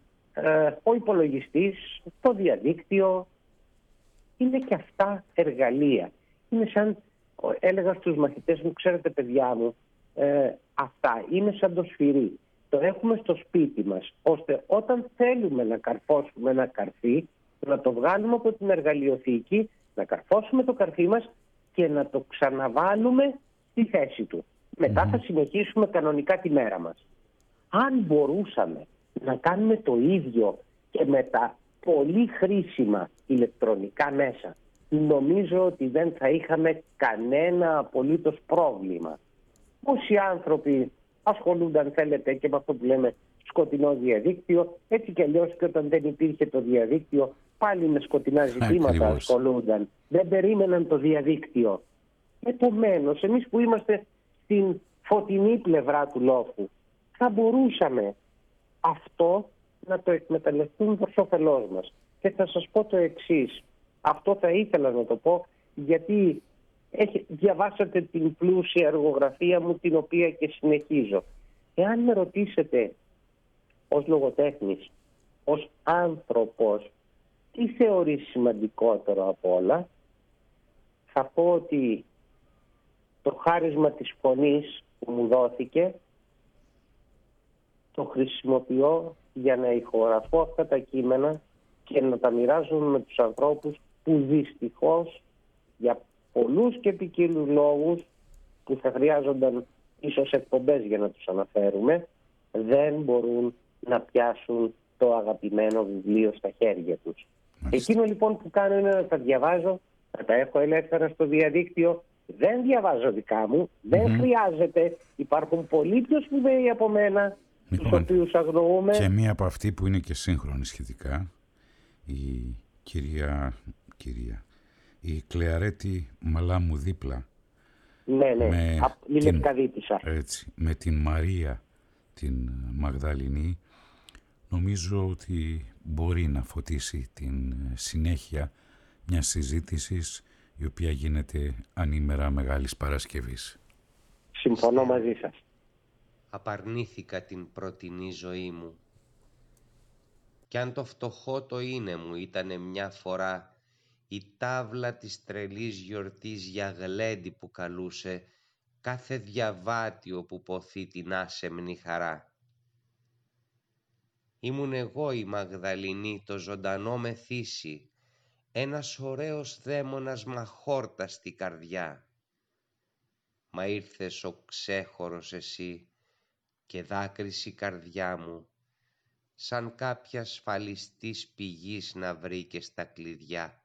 ε, ο υπολογιστής, το διαδίκτυο είναι και αυτά εργαλεία. Είναι σαν, έλεγα στους μαθητές μου, ξέρετε παιδιά μου, ε, αυτά είναι σαν το σφυρί. Το έχουμε στο σπίτι μας, ώστε όταν θέλουμε να καρφώσουμε ένα καρφί, να το βγάλουμε από την εργαλειοθήκη, να καρφώσουμε το καρφί μας και να το ξαναβάλουμε στη θέση του. Μετά mm-hmm. θα συνεχίσουμε κανονικά τη μέρα μας. Αν μπορούσαμε να κάνουμε το ίδιο και με τα πολύ χρήσιμα ηλεκτρονικά μέσα, νομίζω ότι δεν θα είχαμε κανένα απολύτως πρόβλημα. Όσοι άνθρωποι ασχολούνταν, θέλετε, και με αυτό που λέμε σκοτεινό διαδίκτυο, έτσι κι αλλιώς και όταν δεν υπήρχε το διαδίκτυο, πάλι με σκοτεινά ζητήματα Ακριβώς. ασχολούνταν. Δεν περίμεναν το διαδίκτυο. Επομένως, εμείς που είμαστε στην φωτεινή πλευρά του λόφου, θα μπορούσαμε αυτό να το εκμεταλλευτούμε προς όφελός μας. Και θα σας πω το εξής. Αυτό θα ήθελα να το πω, γιατί έχει, διαβάσατε την πλούσια εργογραφία μου, την οποία και συνεχίζω. Εάν με ρωτήσετε ως λογοτέχνης, ως άνθρωπος, τι θεωρείς σημαντικότερο από όλα? Θα πω ότι το χάρισμα της φωνής που μου δόθηκε το χρησιμοποιώ για να ηχογραφώ αυτά τα κείμενα και να τα μοιράζομαι με τους ανθρώπους που δυστυχώς για πολλούς και ποικίλους λόγους που θα χρειάζονταν ίσως εκπομπές για να τους αναφέρουμε, δεν μπορούν να πιάσουν το αγαπημένο βιβλίο στα χέρια τους. Μάλιστα. Εκείνο λοιπόν που κάνω είναι να τα διαβάζω, να τα έχω ελεύθερα στο διαδίκτυο. Δεν διαβάζω δικά μου, δεν mm-hmm. χρειάζεται. Υπάρχουν πολύ πιο σπουδαίοι από μένα, λοιπόν, τους οποίους αγνοούμε. Και μία από αυτή που είναι και σύγχρονη σχετικά, η κυρία, κυρία η Κλεαρέτη Μαλάμου δίπλα. Ναι, ναι, με την, έτσι, με την Μαρία την Μαγδαληνή, νομίζω ότι μπορεί να φωτίσει την συνέχεια μιας συζήτησης η οποία γίνεται ανήμερα Μεγάλης Παρασκευής. Συμφωνώ μαζί σας. Απαρνήθηκα την πρωτινή ζωή μου. Κι αν το φτωχό το είναι μου ήτανε μια φορά η τάβλα της τρελής γιορτής για γλέντι που καλούσε κάθε διαβάτιο που ποθεί την άσεμνη χαρά. Ήμουν εγώ η Μαγδαληνή το ζωντανό μεθύσι, ένας ωραίος δαίμονας μαχόρτα στη καρδιά. Μα ήρθες ο ξέχωρος εσύ και δάκρυσε η καρδιά μου, σαν κάποια ασφαλιστής πηγής να βρήκες τα κλειδιά.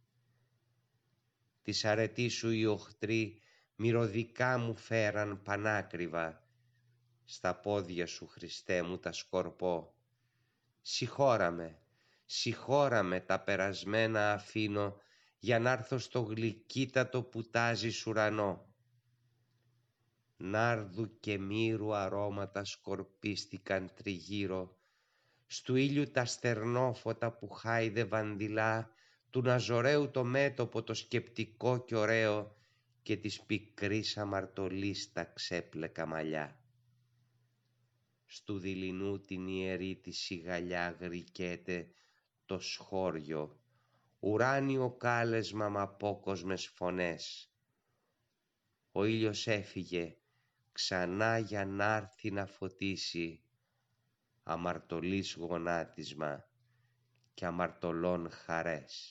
Της αρετής σου οι οχτροί μυρωδικά μου φέραν πανάκριβα, στα πόδια σου Χριστέ μου τα σκορπώ. Συγχώραμε, συγχώραμε τα περασμένα αφήνω, για να έρθω στο γλυκύτατο που τάζεις ουρανό. Νάρδου και μύρου αρώματα σκορπίστηκαν τριγύρω, στου ήλιου τα στερνόφωτα που χάιδε βαντιλά, του Ναζωραίου το μέτωπο το σκεπτικό κι ωραίο και της πικρής αμαρτωλής τα ξέπλεκα μαλλιά. Στου δειλινού την ιερή τη σιγαλιά γρικέται το σχόριο, ουράνιο κάλεσμα μ' απόκοσμες φωνές. Ο ήλιος έφυγε ξανά για να έρθει να φωτίσει, αμαρτωλής γονάτισμα και αμαρτωλών χαρές.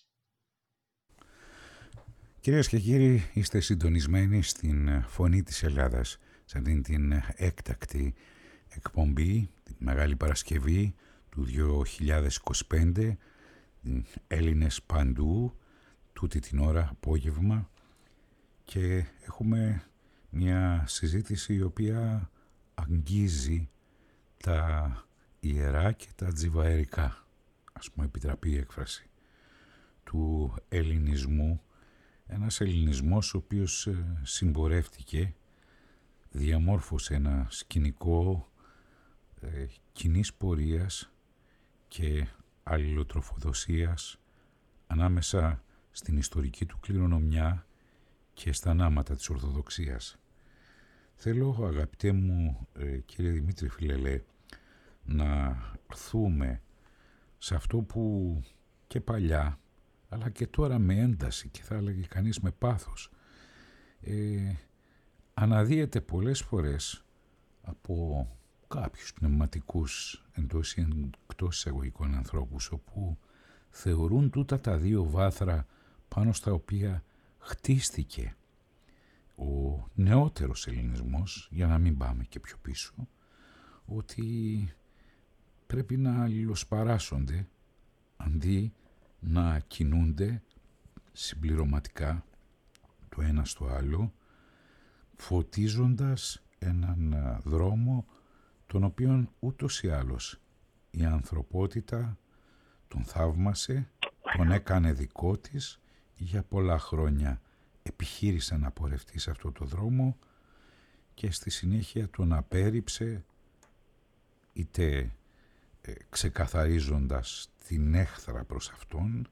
Κυρίες και κύριοι, είστε συντονισμένοι στην Φωνή της Ελλάδας, σε αυτήν την έκτακτη εκπομπή, τη Μεγάλη Παρασκευή του δύο χιλιάδες είκοσι πέντε, Έλληνες παντού, τούτη την ώρα απόγευμα, και έχουμε μια συζήτηση η οποία αγγίζει τα ιερά και τα τζιβαερικά, ας πούμε επιτραπεί η έκφραση, του ελληνισμού. Ένας ελληνισμός ο οποίος συμπορεύτηκε, διαμόρφωσε ένα σκηνικό ε, κοινής πορείας και αλληλοτροφοδοσίας ανάμεσα στην ιστορική του κληρονομιά και στα νάματα της Ορθοδοξίας. Θέλω, αγαπητέ μου ε, κύριε Δημήτρη Φιλελέ, να έρθουμε σε αυτό που και παλιά, αλλά και τώρα με ένταση και θα έλεγε κανείς με πάθος, ε, αναδύεται πολλές φορές από κάποιους πνευματικούς εντός ή εκτός εισαγωγικών ανθρώπους, όπου θεωρούν τούτα τα δύο βάθρα πάνω στα οποία χτίστηκε ο νεότερος ελληνισμός, για να μην πάμε και πιο πίσω, ότι πρέπει να αλληλοσπαράσσονται αντί να κινούνται συμπληρωματικά το ένα στο άλλο, φωτίζοντας έναν δρόμο τον οποίον ούτως ή άλλως η ανθρωπότητα τον θαύμασε, τον έκανε δικό της, για πολλά χρόνια επιχείρησε να πορευτεί σε αυτό το δρόμο και στη συνέχεια τον απέρριψε, είτε ε, ξεκαθαρίζοντας την έχθρα προς αυτόν,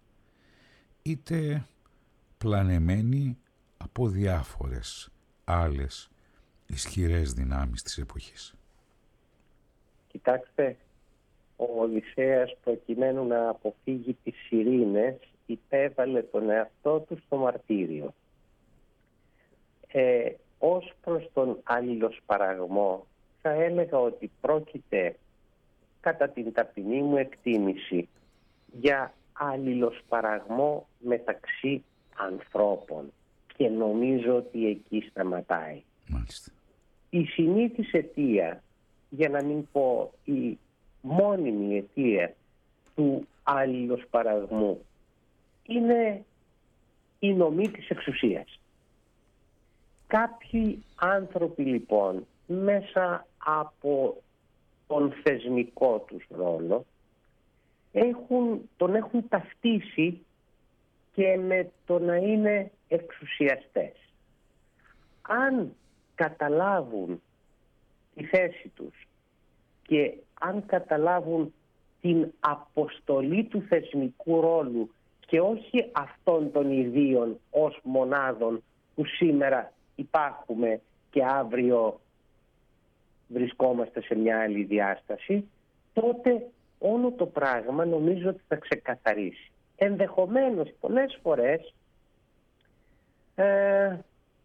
είτε πλανεμένη από διάφορες άλλες ισχυρές δυνάμεις της εποχής. Κοιτάξτε, ο Οδυσσέας, προκειμένου να αποφύγει τις σιρήνες, υπέβαλε τον εαυτό του στο μαρτύριο. Ε, ως προς τον αλληλοσπαραγμό θα έλεγα ότι πρόκειται, κατά την ταπεινή μου εκτίμηση, για αλληλοσπαραγμό μεταξύ ανθρώπων, και νομίζω ότι εκεί σταματάει. Μάλιστα. Η συνήθις αιτία, για να μην πω η μόνιμη αιτία του αλληλοσπαραγμού, είναι η νομή της εξουσίας. Κάποιοι άνθρωποι λοιπόν μέσα από τον θεσμικό τους ρόλο έχουν, τον έχουν ταυτίσει και με το να είναι εξουσιαστές. Αν καταλάβουν τη θέση τους και αν καταλάβουν την αποστολή του θεσμικού ρόλου και όχι αυτών των ιδίων ως μονάδων που σήμερα υπάρχουμε και αύριο βρισκόμαστε σε μια άλλη διάσταση, τότε όλο το πράγμα νομίζω ότι θα ξεκαθαρίσει. Ενδεχομένως πολλές φορές ε,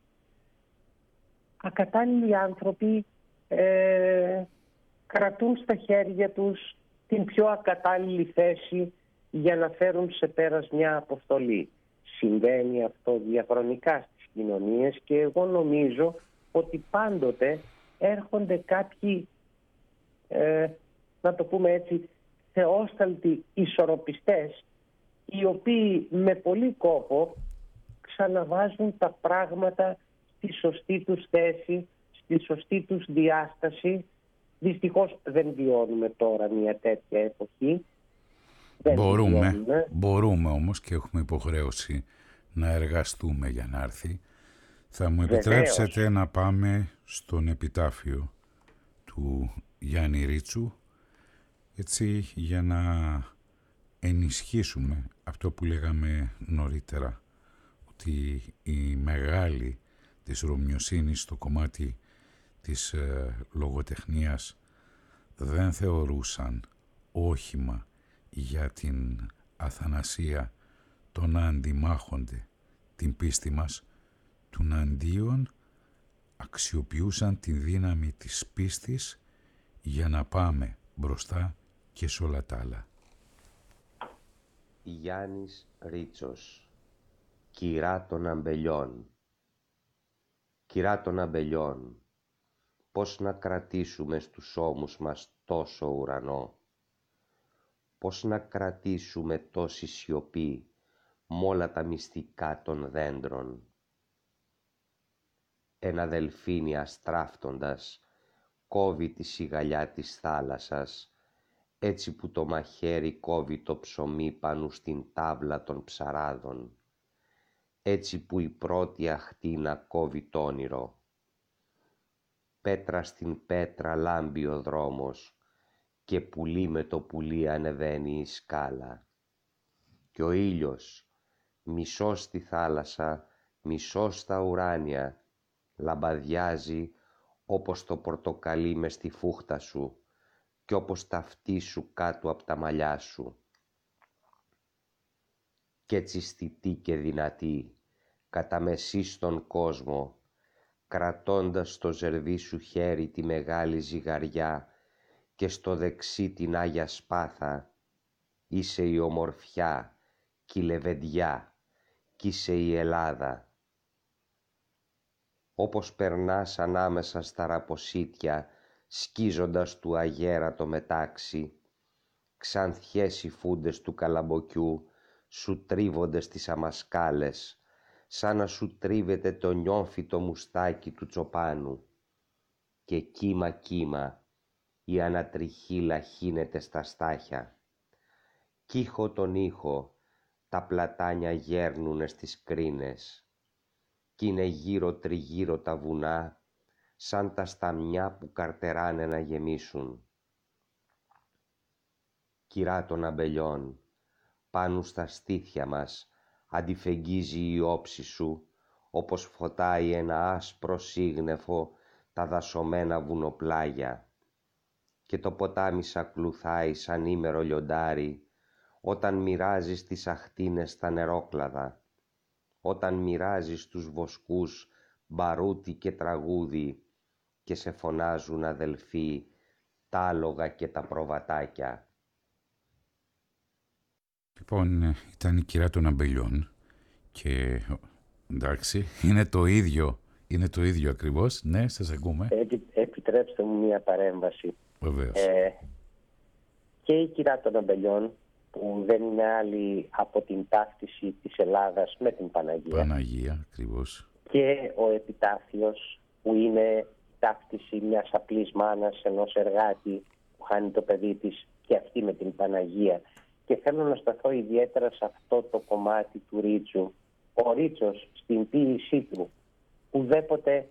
ακατάλληλοι άνθρωποι ε, κρατούν στα χέρια τους την πιο ακατάλληλη θέση για να φέρουν σε πέρας μια αποστολή. Συμβαίνει αυτό διαχρονικά στις κοινωνίες και εγώ νομίζω ότι πάντοτε έρχονται κάποιοι, ε, να το πούμε έτσι, θεόσταλτοι ισορροπιστές, οι οποίοι με πολύ κόπο ξαναβάζουν τα πράγματα στη σωστή τους θέση, στη σωστή τους διάσταση. Δυστυχώς δεν βιώνουμε τώρα μια τέτοια εποχή. Δεν μπορούμε, μπορούμε όμως και έχουμε υποχρέωση να εργαστούμε για να έρθει. Θα μου επιτρέψετε Βεβαίως. να πάμε στον επιτάφιο του Γιάννη Ρίτσου, έτσι για να ενισχύσουμε αυτό που λέγαμε νωρίτερα, ότι η μεγάλη της Ρωμιοσύνης στο κομμάτι της ε, λογοτεχνίας δεν θεωρούσαν όχημα για την αθανασία το να αντιμάχονται την πίστη μας, του αντίον αξιοποιούσαν τη δύναμη της πίστης για να πάμε μπροστά και σε όλα τα άλλα. Γιάννης Ρίτσος, κυρά των αμπελιών. Κυρά των αμπελιών, πώς να κρατήσουμε στους ώμους μας τόσο ουρανό, πώς να κρατήσουμε τόση σιωπή μ' όλα τα μυστικά των δέντρων. Ένα δελφίνι αστράφτοντας κόβει τη σιγαλιά της θάλασσας, έτσι που το μαχαίρι κόβει το ψωμί πάνω στην τάβλα των ψαράδων, έτσι που η πρώτη αχτίνα κόβει το όνειρο. Πέτρα στην πέτρα λάμπει ο δρόμος και πουλί με το πουλί ανεβαίνει η σκάλα. Και ο ήλιος, μισός στη θάλασσα, μισός στα ουράνια, λαμπαδιάζει όπως το πορτοκαλί μες στη φούχτα σου και όπως τα αυτή σου κάτω από τα μαλλιά σου. Κι έτσι στιτή και δυνατή, κατά μεσή στον κόσμο, κρατώντας στο ζερβί σου χέρι τη μεγάλη ζυγαριά και στο δεξί την Άγια Σπάθα, είσαι η ομορφιά κι η λεβεντιά κι είσαι η Ελλάδα. Όπως περνάς ανάμεσα στα ραποσίτια, σκίζοντας του αγέρα το μετάξι, ξανθιές οι φούντες του καλαμποκιού σου τρίβονται στις αμασκάλες, σαν να σου τρίβεται το νιόμφιτο μουστάκι του τσοπάνου. Και κύμα κύμα η ανατριχή λαχύνεται στα στάχια. Κι ήχο τον ήχο τα πλατάνια γέρνουνε στις κρίνες. Κι είναι γύρω τριγύρω τα βουνά, σαν τα σταμιά που καρτεράνε να γεμίσουν. Κυρά των αμπελιών, πάνω στα στήθια μας αντιφεγγίζει η όψη σου, όπως φωτάει ένα άσπρο σύγνεφο τα δασωμένα βουνοπλάγια. και το ποτάμι σ' ακολουθάει σαν ήμερο λιοντάρι, όταν μοιράζεις τις αχτίνες στα νερόκλαδα, όταν μοιράζεις τους βοσκούς μπαρούτι και τραγούδι και σε φωνάζουν αδελφοί τα άλογα και τα προβατάκια. Λοιπόν, ήταν η κυρά των αμπελιών και εντάξει, είναι το ίδιο, είναι το ίδιο ακριβώς. Ναι, σας ακούμε. Επι, επιτρέψτε μου μια παρέμβαση. Βεβαίως. Ε, και η κυρά των αμπελιών, που δεν είναι άλλη από την ταύτιση της Ελλάδας με την Παναγία. Παναγία, ακριβώς. Και ο επιτάφιος, που είναι ταύτιση μιας απλής μάνας, ενός εργάτη που χάνει το παιδί της, και αυτή με την Παναγία. Και θέλω να σταθώ ιδιαίτερα σε αυτό το κομμάτι του Ρίτσου. Ο Ρίτσος στην ποίησή του ουδέποτε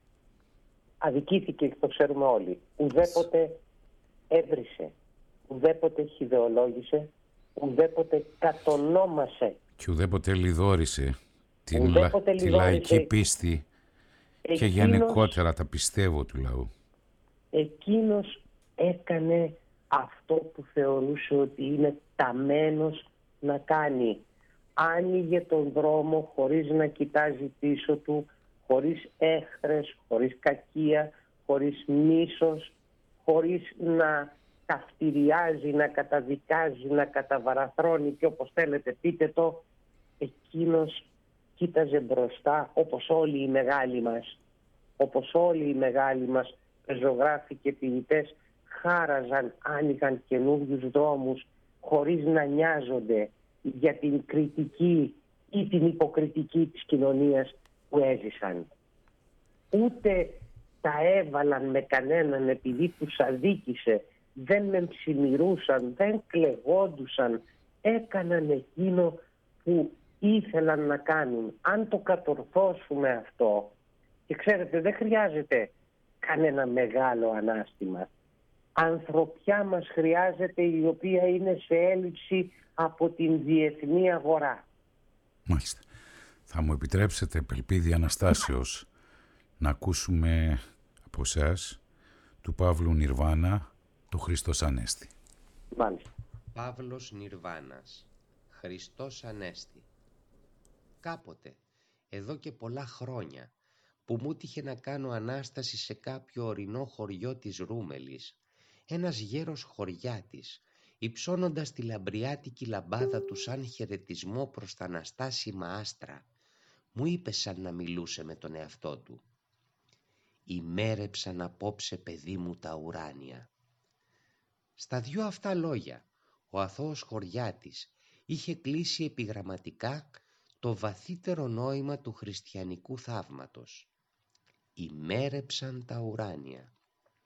αδικήθηκε, το ξέρουμε όλοι, ουδέποτε έβρισε, ουδέποτε χιδεολόγησε, ουδέποτε κατονόμασε και ουδέποτε λιδόρισε την ουδέποτε λα... τη λιδόρισε. λαϊκή πίστη εκείνος, και γενικότερα τα πιστεύω του λαού. Εκείνος έκανε αυτό που θεωρούσε ότι είναι ταμένος να κάνει. Άνοιγε τον δρόμο χωρίς να κοιτάζει πίσω του, χωρίς έχθρες, χωρίς κακία, χωρίς μίσος, χωρίς να καυτηριάζει, να καταδικάζει, να καταβαραθρώνει και όπως θέλετε πείτε το. Εκείνος κοίταζε μπροστά, όπως όλοι οι μεγάλοι μας, όπως όλοι οι μεγάλοι μας πεζογράφοι και ποιητές χάραζαν, άνοιγαν καινούριους δρόμους χωρίς να νοιάζονται για την κριτική ή την υποκριτική της κοινωνίας που έζησαν. Ούτε τα έβαλαν με κανέναν επειδή τους αδίκησε, δεν μεμψημυρούσαν, δεν κλεγόντουσαν, έκαναν εκείνο που ήθελαν να κάνουν. Αν το κατορθώσουμε αυτό, και ξέρετε δεν χρειάζεται κανένα μεγάλο ανάστημα, ανθρωπιά μας χρειάζεται, η οποία είναι σε έλλειψη από την διεθνή αγορά. Μάλιστα. Θα μου επιτρέψετε, Πελπίδη Αναστάσεως, να ακούσουμε από εσάς του Παύλου Νιρβάνα το Χριστός Ανέστη. Μάλιστα. Παύλος Νιρβάνας, Χριστός Ανέστη. Κάποτε, εδώ και πολλά χρόνια, που μου τύχε να κάνω Ανάσταση σε κάποιο ορεινό χωριό της Ρούμελης, ένας γέρος χωριάτης, υψώνοντας τη λαμπριάτικη λαμπάδα του σαν χαιρετισμό προς τα αναστάσιμα άστρα, μου είπε σαν να μιλούσε με τον εαυτό του: «Ημέρεψαν απόψε, παιδί μου, τα ουράνια». Στα δυο αυτά λόγια, ο αθώος χωριάτης είχε κλείσει επιγραμματικά το βαθύτερο νόημα του χριστιανικού θαύματος. Ημέρεψαν τα ουράνια.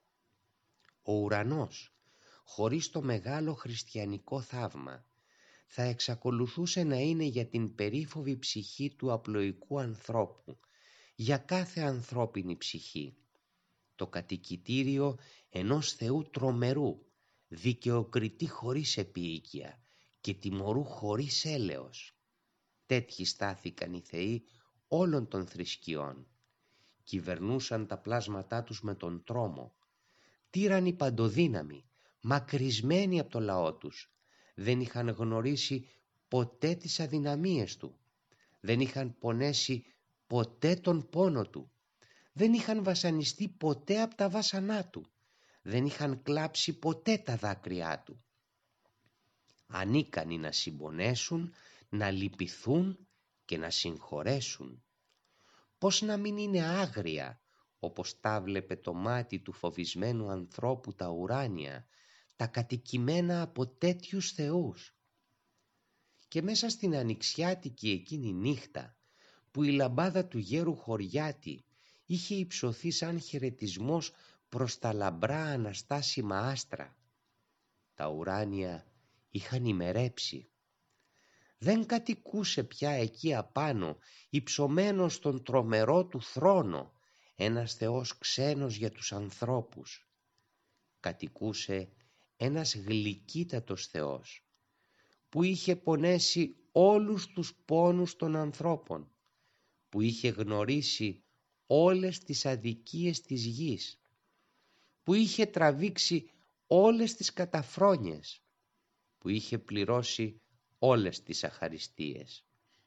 Ο ουρανός, χωρίς το μεγάλο χριστιανικό θαύμα, θα εξακολουθούσε να είναι για την περίφοβη ψυχή του απλοϊκού ανθρώπου, για κάθε ανθρώπινη ψυχή, το κατοικητήριο ενός Θεού τρομερού, δικαιοκριτή χωρίς επίοικια και τιμωρού χωρίς έλεος. Τέτοιοι στάθηκαν οι θεοί όλων των θρησκειών. Κυβερνούσαν τα πλάσματά τους με τον τρόμο. Τύρανοι παντοδύναμοι, μακρισμένοι από το λαό τους, δεν είχαν γνωρίσει ποτέ τις αδυναμίες του. Δεν είχαν πονέσει ποτέ τον πόνο του. Δεν είχαν βασανιστεί ποτέ από τα βάσανά του. Δεν είχαν κλάψει ποτέ τα δάκρυά του. Ανίκανοι να συμπονέσουν, να λυπηθούν και να συγχωρέσουν. Πώς να μην είναι άγρια, όπως τα βλέπε το μάτι του φοβισμένου ανθρώπου, τα ουράνια, τα κατοικημένα από τέτοιους θεούς. Και μέσα στην ανοιξιάτικη εκείνη νύχτα, που η λαμπάδα του γέρου χωριάτη είχε υψωθεί σαν χαιρετισμός προς τα λαμπρά αναστάσιμα άστρα, τα ουράνια είχαν ημερέψει. Δεν κατοικούσε πια εκεί απάνω, υψωμένος στον τρομερό του θρόνο, ένας θεός ξένος για τους ανθρώπους. Κατοικούσε ένας γλυκύτατος θεός, που είχε πονέσει όλους τους πόνους των ανθρώπων, που είχε γνωρίσει όλες τις αδικίες της γης, που είχε τραβήξει όλες τις καταφρόνιες που είχε πληρώσει όλες τις αχαριστίες.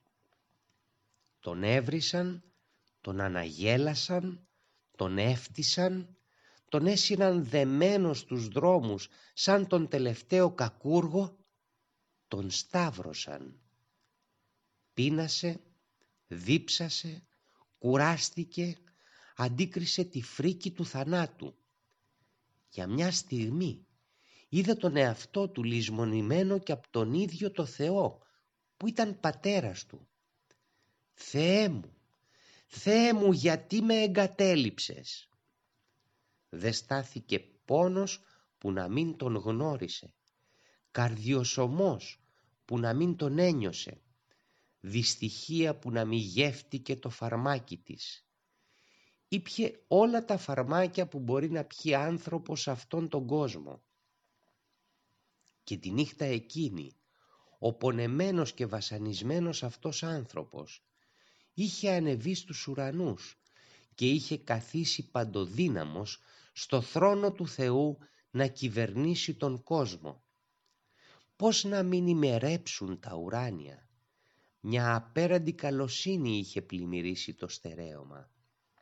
Τον έβρισαν, τον αναγέλασαν, τον έφτισαν, τον έσυραν δεμένο στους δρόμους σαν τον τελευταίο κακούργο, τον σταύρωσαν. Πείνασε, δίψασε, κουράστηκε, αντίκρισε τη φρίκη του θανάτου. Για μια στιγμή είδε τον εαυτό του λησμονημένο και από τον ίδιο το Θεό που ήταν πατέρας του. «Θεέ μου, Θεέ μου, γιατί με εγκατέλειψες?» Δε στάθηκε πόνος που να μην τον γνώρισε, καρδιοσωμός που να μην τον ένιωσε, δυστυχία που να μην γεύτηκε το φαρμάκι της. Ήπιε όλα τα φαρμάκια που μπορεί να πιει άνθρωπος σε αυτόν τον κόσμο. Και τη νύχτα εκείνη, ο πονεμένος και βασανισμένος αυτός άνθρωπος είχε ανεβεί στους ουρανούς και είχε καθίσει παντοδύναμος στο θρόνο του Θεού να κυβερνήσει τον κόσμο. Πώς να μην ημερέψουν τα ουράνια? Μια απέραντη καλοσύνη είχε πλημμυρίσει το στερέωμα.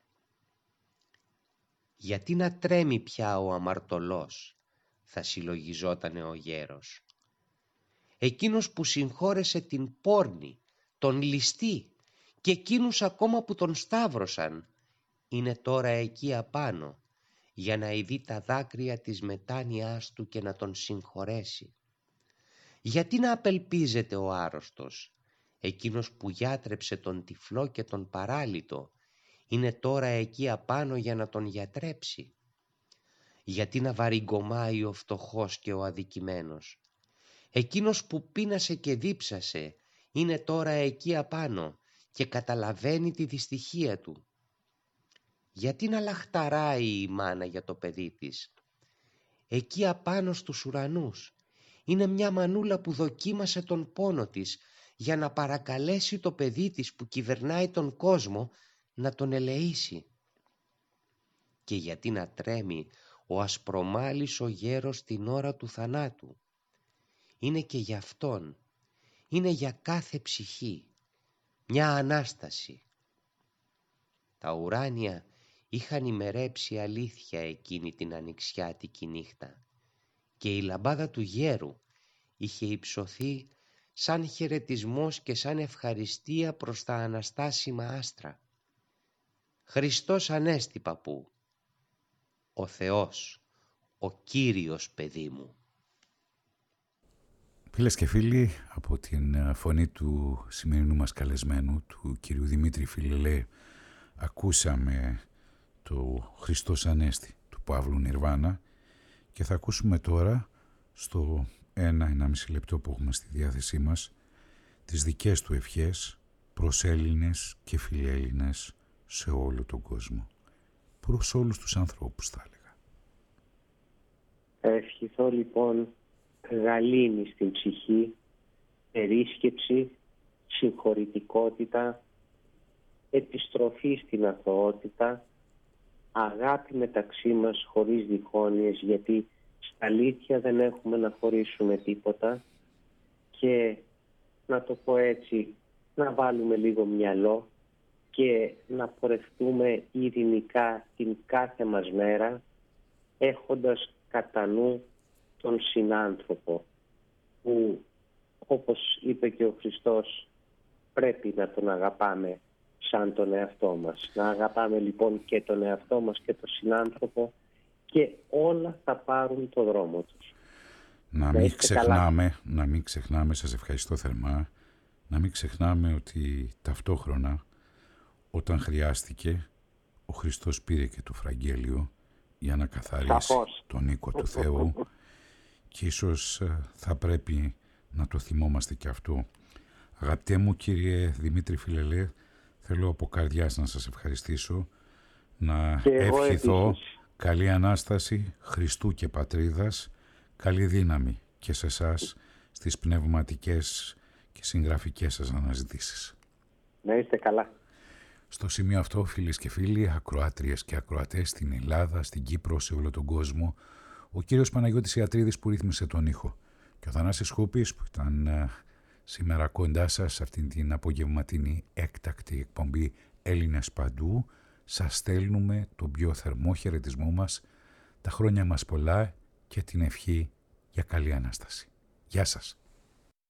Γιατί να τρέμει πια ο αμαρτωλός, θα συλλογιζότανε ο γέρος. Εκείνος που συγχώρεσε την πόρνη, τον ληστή και εκείνους ακόμα που τον σταύρωσαν, είναι τώρα εκεί απάνω για να ειδεί τα δάκρυα της μετάνοιάς του και να τον συγχωρέσει. Γιατί να απελπίζεται ο άρρωστος, εκείνος που γιάτρεψε τον τυφλό και τον παράλυτο, είναι τώρα εκεί απάνω για να τον γιατρέψει. Γιατί να βαριγκομάει ο φτωχός και ο αδικημένος, εκείνος που πείνασε και δίψασε, είναι τώρα εκεί απάνω και καταλαβαίνει τη δυστυχία του. Γιατί να λαχταράει η μάνα για το παιδί της? Εκεί απάνω στους ουρανούς είναι μια μανούλα που δοκίμασε τον πόνο της για να παρακαλέσει το παιδί της που κυβερνάει τον κόσμο να τον ελεήσει. Και γιατί να τρέμει ο ασπρομάλης ο γέρος την ώρα του θανάτου? Είναι και για αυτόν, είναι για κάθε ψυχή, μια Ανάσταση. Τα ουράνια είχαν ημερέψει αλήθεια εκείνη την ανοιξιάτικη νύχτα και η λαμπάδα του γέρου είχε υψωθεί σαν χαιρετισμός και σαν ευχαριστία προς τα αναστάσιμα άστρα. Χριστός Ανέστη, παππού, ο Θεός, ο Κύριος, παιδί μου. Φίλες και φίλοι, από την φωνή του σημερινού μας καλεσμένου, του κυρίου Δημήτρη Φιλελέ, ακούσαμε το Χριστός Ανέστη του Παύλου Νιρβάνα και θα ακούσουμε τώρα στο ένα ενάμιση λεπτό που έχουμε στη διάθεσή μας τις δικές του ευχές προς Έλληνες και φιλέλληνες σε όλο τον κόσμο, προς όλους τους ανθρώπους θα έλεγα. Θα ευχηθώ λοιπόν γαλήνη στην ψυχή, περίσκεψη, συγχωρητικότητα, επιστροφή στην αθωότητα, αγάπη μεταξύ μας χωρίς διχόνοιες, γιατί στα αλήθεια δεν έχουμε να χωρίσουμε τίποτα, και να το πω έτσι, να βάλουμε λίγο μυαλό και να πορευτούμε ειρηνικά την κάθε μας μέρα, έχοντας κατά νου τον συνάνθρωπο που, όπως είπε και ο Χριστός, πρέπει να τον αγαπάμε σαν τον εαυτό μας. Να αγαπάμε λοιπόν και τον εαυτό μας και τον συνάνθρωπο και όλα θα πάρουν το δρόμο τους. Να μην ξεχνάμε, να μην ξεχνάμε, σας ευχαριστώ θερμά, να μην ξεχνάμε ότι ταυτόχρονα όταν χρειάστηκε ο Χριστός πήρε και το Φραγγέλιο για να καθαρίσει Σαφώς. τον οίκο του Θεού και ίσως θα πρέπει να το θυμόμαστε και αυτό. Αγαπητέ μου κύριε Δημήτρη Φιλελέ, θέλω από καρδιάς να σας ευχαριστήσω, να ευχηθώ καλή Ανάσταση Χριστού και Πατρίδας, καλή δύναμη και σε εσάς στις πνευματικές και συγγραφικές σας αναζητήσεις. Να είστε καλά. Στο σημείο αυτό, φίλες και φίλοι, ακροάτριες και ακροατές στην Ελλάδα, στην Κύπρο, σε όλο τον κόσμο, ο κύριος Παναγιώτης Ιατρίδης που ρύθμισε τον ήχο και ο Θανάσης Χούπης που ήταν ε, σήμερα κοντά σας σε αυτήν την απογευματινή έκτακτη εκπομπή Έλληνες Παντού. Σας στέλνουμε τον πιο θερμό χαιρετισμό μας, τα χρόνια μας πολλά και την ευχή για καλή Ανάσταση. Γεια σας.